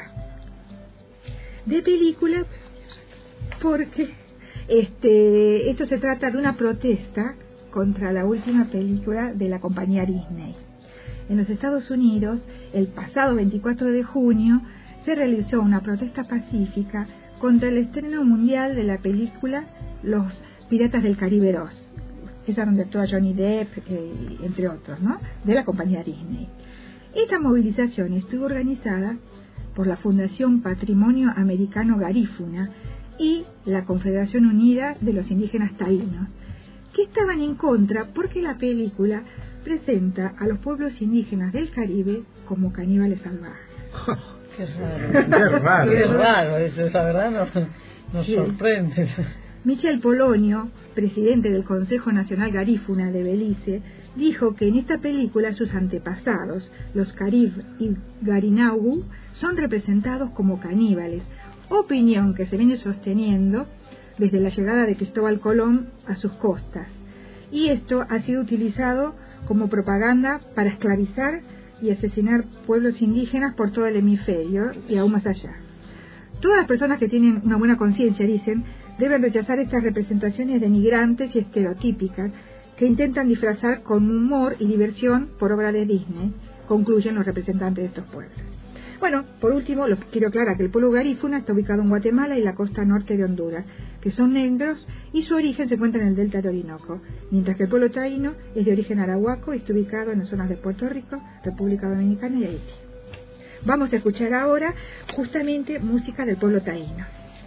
Porque esto se trata de una protesta contra la última película de la compañía Disney. En los Estados Unidos, el pasado 24 de junio, se realizó una protesta pacífica contra el estreno mundial de la película Los Piratas del Caribe 2. Esa donde actúa Johnny Depp, entre otros, ¿no? De la compañía Disney. Esta movilización estuvo organizada por la Fundación Patrimonio Americano Garífuna y la Confederación Unida de los Indígenas Taínos, que estaban en contra porque la película presenta a los pueblos indígenas del Caribe como caníbales salvajes. Qué raro. Qué raro eso, la verdad nos sorprende. Michel Polonio, presidente del Consejo Nacional Garífuna de Belice, dijo que en esta película sus antepasados, los Carib y Garinagu, son representados como caníbales, opinión que se viene sosteniendo desde la llegada de Cristóbal Colón a sus costas. Y esto ha sido utilizado como propaganda para esclavizar y asesinar pueblos indígenas por todo el hemisferio y aún más allá. Todas las personas que tienen una buena conciencia, dicen, deben rechazar estas representaciones denigrantes y estereotípicas que intentan disfrazar con humor y diversión por obra de Disney, concluyen los representantes de estos pueblos. Bueno, por último, quiero aclarar que el pueblo garífuna está ubicado en Guatemala y la costa norte de Honduras, que son negros y su origen se encuentra en el delta de Orinoco, mientras que el pueblo taíno es de origen arahuaco y está ubicado en las zonas de Puerto Rico, República Dominicana y Haití. Vamos a escuchar ahora justamente música del pueblo taíno.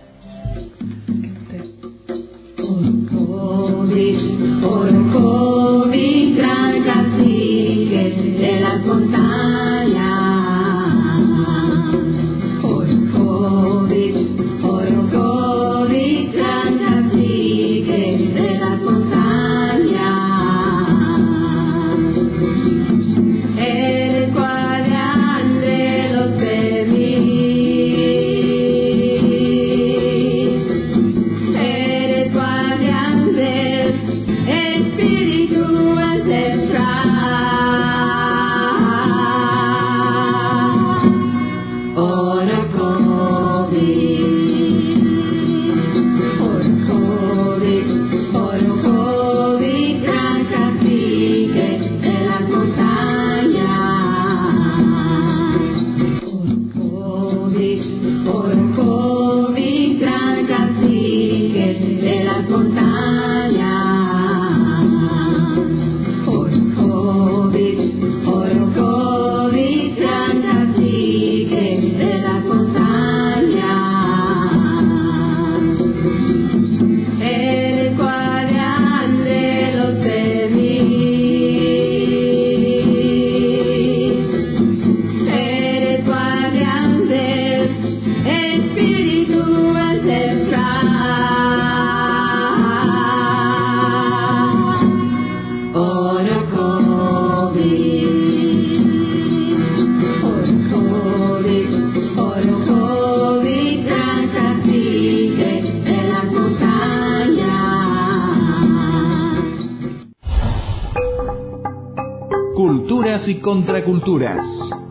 Orocovis, gran cacique de las montañas. Orocovis, gran cacique de las montañas. Eres guardián de los feliz. Eres guardián y contraculturas.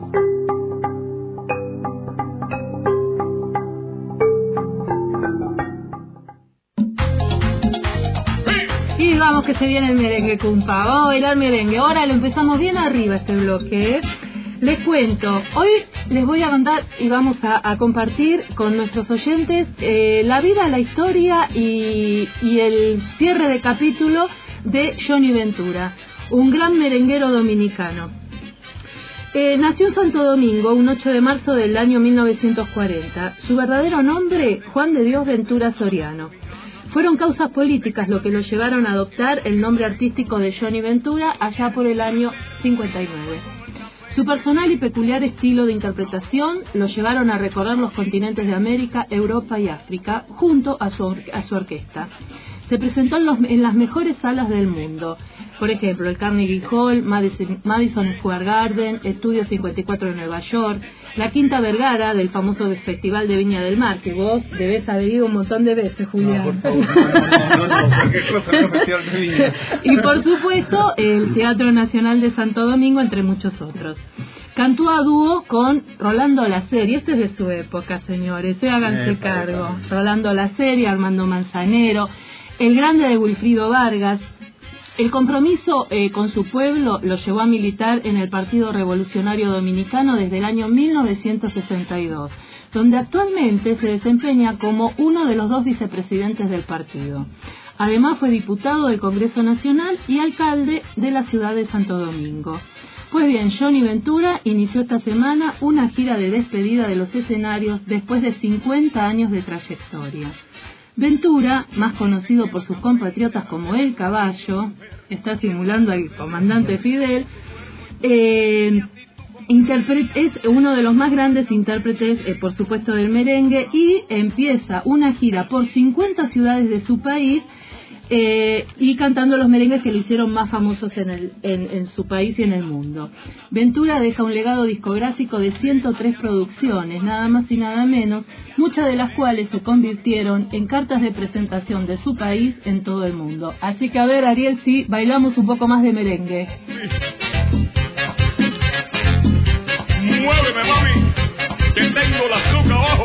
Y vamos que se viene el merengue, compa. Vamos a bailar merengue. Ahora lo empezamos bien arriba este bloque, ¿eh? Les cuento, hoy les voy a contar y vamos a compartir con nuestros oyentes la vida, la historia y el cierre de capítulo de Johnny Ventura, un gran merenguero dominicano. Nació en Santo Domingo un 8 de marzo del año 1940. Su verdadero nombre, Juan de Dios Ventura Soriano. Fueron causas políticas lo que lo llevaron a adoptar el nombre artístico de Johnny Ventura allá por el año 59. Su personal y peculiar estilo de interpretación lo llevaron a recorrer los continentes de América, Europa y África junto a su orquesta. Se presentó en las mejores salas del mundo, por ejemplo, el Carnegie Hall, Madison Square Garden, Estudio 54 de Nueva York, la Quinta Vergara del famoso Festival de Viña del Mar, que vos debés haber ido un montón de veces, Julián. No, por favor, cualquier cosa en el Festival de Viña. Y por supuesto, el Teatro Nacional de Santo Domingo, entre muchos otros. Cantó a dúo con Rolando Lacer, y este es de su época, señores, háganse cargo. Rolando Lacer y Armando Manzanero, el grande de Wilfrido Vargas. El compromiso con su pueblo lo llevó a militar en el Partido Revolucionario Dominicano desde el año 1962, donde actualmente se desempeña como uno de los 2 vicepresidentes del partido. Además fue diputado del Congreso Nacional y alcalde de la ciudad de Santo Domingo. Pues bien, Johnny Ventura inició esta semana una gira de despedida de los escenarios después de 50 años de trayectoria. Ventura, más conocido por sus compatriotas como El Caballo, está simulando al comandante Fidel, es uno de los más grandes intérpretes, por supuesto, del merengue, y empieza una gira por 50 ciudades de su país, y cantando los merengues que lo hicieron más famosos en su país y en el mundo. Ventura deja un legado discográfico de 103 producciones, nada más y nada menos, muchas de las cuales se convirtieron en cartas de presentación de su país en todo el mundo. Así que a ver, Ariel, si bailamos un poco más de merengue. Muéveme, mami, que tengo la azúcar abajo.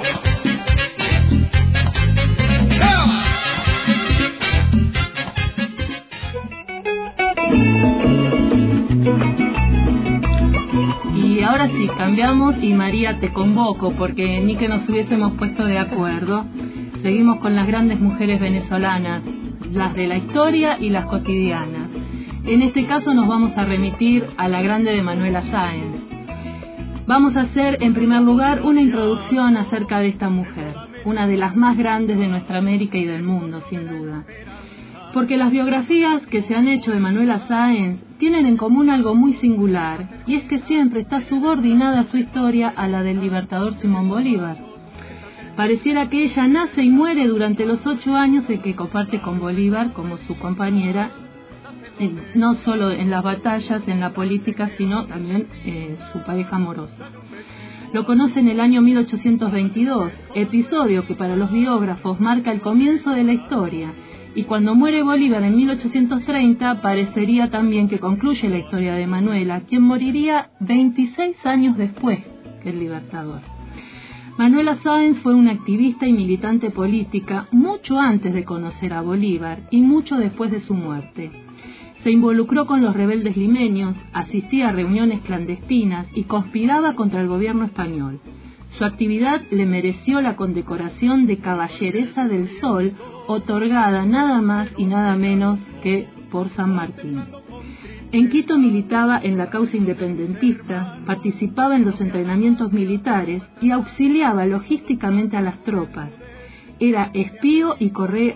Y ahora sí, cambiamos y María, te convoco, porque ni que nos hubiésemos puesto de acuerdo. Seguimos con las grandes mujeres venezolanas, las de la historia y las cotidianas. En este caso nos vamos a remitir a la grande de Manuela Sáenz. Vamos a hacer, en primer lugar, una introducción acerca de esta mujer, una de las más grandes de nuestra América y del mundo, sin duda. Porque las biografías que se han hecho de Manuela Sáenz tienen en común algo muy singular, y es que siempre está subordinada su historia a la del libertador Simón Bolívar. Pareciera que ella nace y muere durante los 8 años en que comparte con Bolívar como su compañera, no solo en las batallas, en la política, sino también su pareja amorosa. Lo conoce en el año 1822, episodio que para los biógrafos marca el comienzo de la historia, y cuando muere Bolívar en 1830, parecería también que concluye la historia de Manuela, quien moriría 26 años después que el libertador. Manuela Sáenz fue una activista y militante política mucho antes de conocer a Bolívar y mucho después de su muerte. Se involucró con los rebeldes limeños, asistía a reuniones clandestinas y conspiraba contra el gobierno español. Su actividad le mereció la condecoración de Caballeresa del Sol, otorgada nada más y nada menos que por San Martín. En Quito militaba en la causa independentista, participaba en los entrenamientos militares y auxiliaba logísticamente a las tropas. Era espía y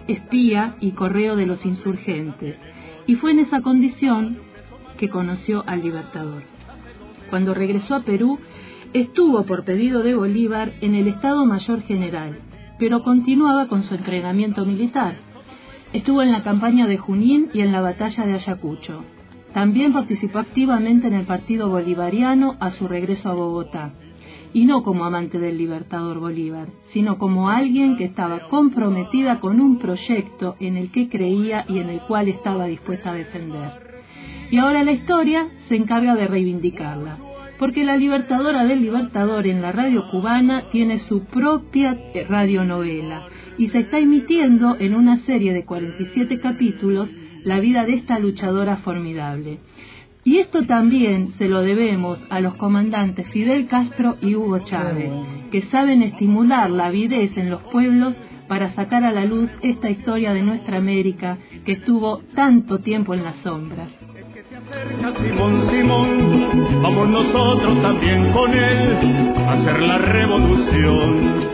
correo de los insurgentes, y fue en esa condición que conoció al libertador. Cuando regresó a Perú, estuvo por pedido de Bolívar en el Estado Mayor General, pero continuaba con su entrenamiento militar. Estuvo en la campaña de Junín y en la batalla de Ayacucho. También participó activamente en el Partido Bolivariano a su regreso a Bogotá, y no como amante del libertador Bolívar, sino como alguien que estaba comprometida con un proyecto en el que creía y en el cual estaba dispuesta a defender. Y ahora la historia se encarga de reivindicarla, porque la libertadora del Libertador en la radio cubana tiene su propia radionovela y se está emitiendo en una serie de 47 capítulos la vida de esta luchadora formidable. Y esto también se lo debemos a los comandantes Fidel Castro y Hugo Chávez, que saben estimular la avidez en los pueblos para sacar a la luz esta historia de nuestra América que estuvo tanto tiempo en las sombras. Simón, Simón, vamos nosotros también con él a hacer la revolución.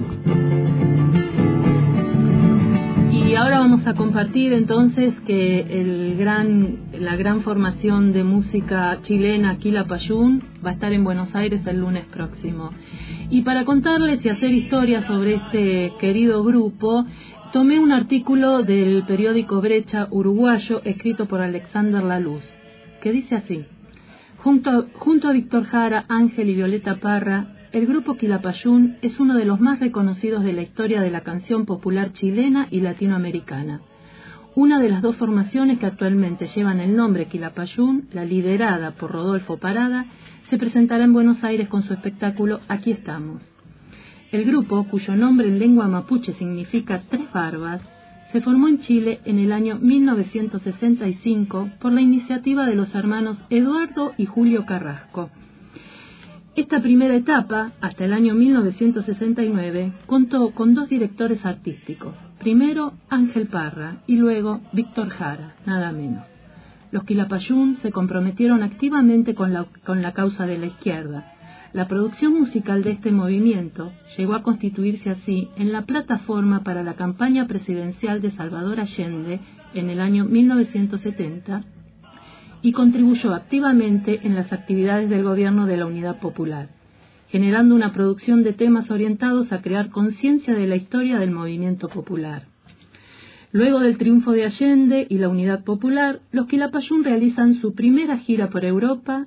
Y ahora vamos a compartir entonces que la gran formación de música chilena Quilapayún va a estar en Buenos Aires el lunes próximo. Y para contarles y hacer historia sobre este querido grupo, tomé un artículo del periódico Brecha uruguayo escrito por Alexander Laluz, que dice así: junto a Víctor Jara, Ángel y Violeta Parra, el grupo Quilapayún es uno de los más reconocidos de la historia de la canción popular chilena y latinoamericana. Una de las dos formaciones que actualmente llevan el nombre Quilapayún, la liderada por Rodolfo Parada, se presentará en Buenos Aires con su espectáculo Aquí estamos. El grupo, cuyo nombre en lengua mapuche significa Tres Barbas, se formó en Chile en el año 1965 por la iniciativa de los hermanos Eduardo y Julio Carrasco. Esta primera etapa, hasta el año 1969, contó con dos directores artísticos, primero Ángel Parra y luego Víctor Jara, nada menos. Los Quilapayún se comprometieron activamente con la causa de la izquierda. La producción musical de este movimiento llegó a constituirse así en la plataforma para la campaña presidencial de Salvador Allende en el año 1970 y contribuyó activamente en las actividades del gobierno de la Unidad Popular, generando una producción de temas orientados a crear conciencia de la historia del movimiento popular. Luego del triunfo de Allende y la Unidad Popular, los Quilapayún realizan su primera gira por Europa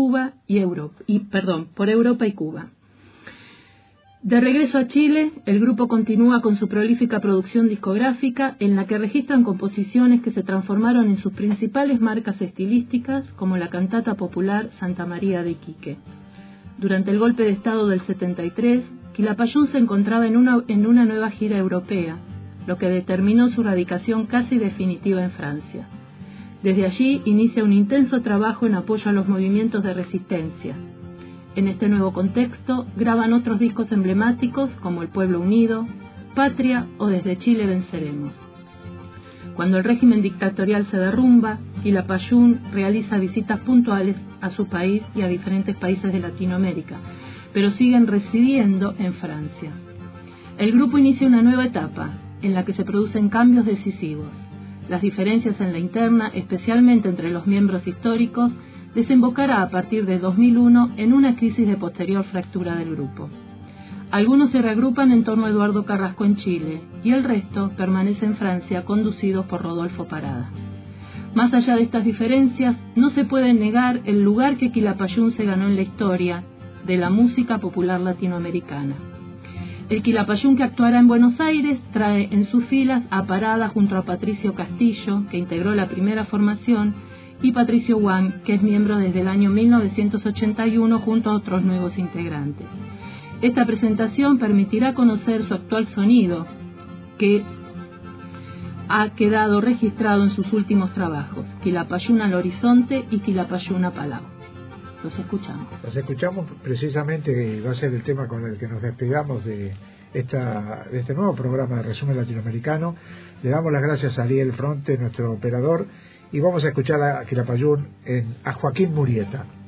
y Cuba. De regreso a Chile, el grupo continúa con su prolífica producción discográfica en la que registran composiciones que se transformaron en sus principales marcas estilísticas, como la cantata popular Santa María de Iquique. Durante el golpe de Estado del 73, Quilapayún se encontraba en una nueva gira europea, lo que determinó su radicación casi definitiva en Francia. Desde allí inicia un intenso trabajo en apoyo a los movimientos de resistencia. En este nuevo contexto, graban otros discos emblemáticos como El Pueblo Unido, Patria o Desde Chile Venceremos. Cuando el régimen dictatorial se derrumba, Quilapayún realiza visitas puntuales a su país y a diferentes países de Latinoamérica, pero siguen residiendo en Francia. El grupo inicia una nueva etapa, en la que se producen cambios decisivos. Las diferencias en la interna, especialmente entre los miembros históricos, desembocará a partir de 2001 en una crisis de posterior fractura del grupo. Algunos se reagrupan en torno a Eduardo Carrasco en Chile y el resto permanece en Francia, conducidos por Rodolfo Parada. Más allá de estas diferencias, no se puede negar el lugar que Quilapayún se ganó en la historia de la música popular latinoamericana. El Quilapayún que actuará en Buenos Aires trae en sus filas a Parada junto a Patricio Castillo, que integró la primera formación, y Patricio Wang, que es miembro desde el año 1981 junto a otros nuevos integrantes. Esta presentación permitirá conocer su actual sonido, que ha quedado registrado en sus últimos trabajos, Quilapayún al Horizonte y Quilapayún a Palau. Los escuchamos. Los escuchamos precisamente, va a ser el tema con el que nos despegamos de este nuevo programa de Resumen Latinoamericano. Le damos las gracias a Ariel Fronte, nuestro operador, y vamos a escuchar a Quilapayún a Joaquín Murieta.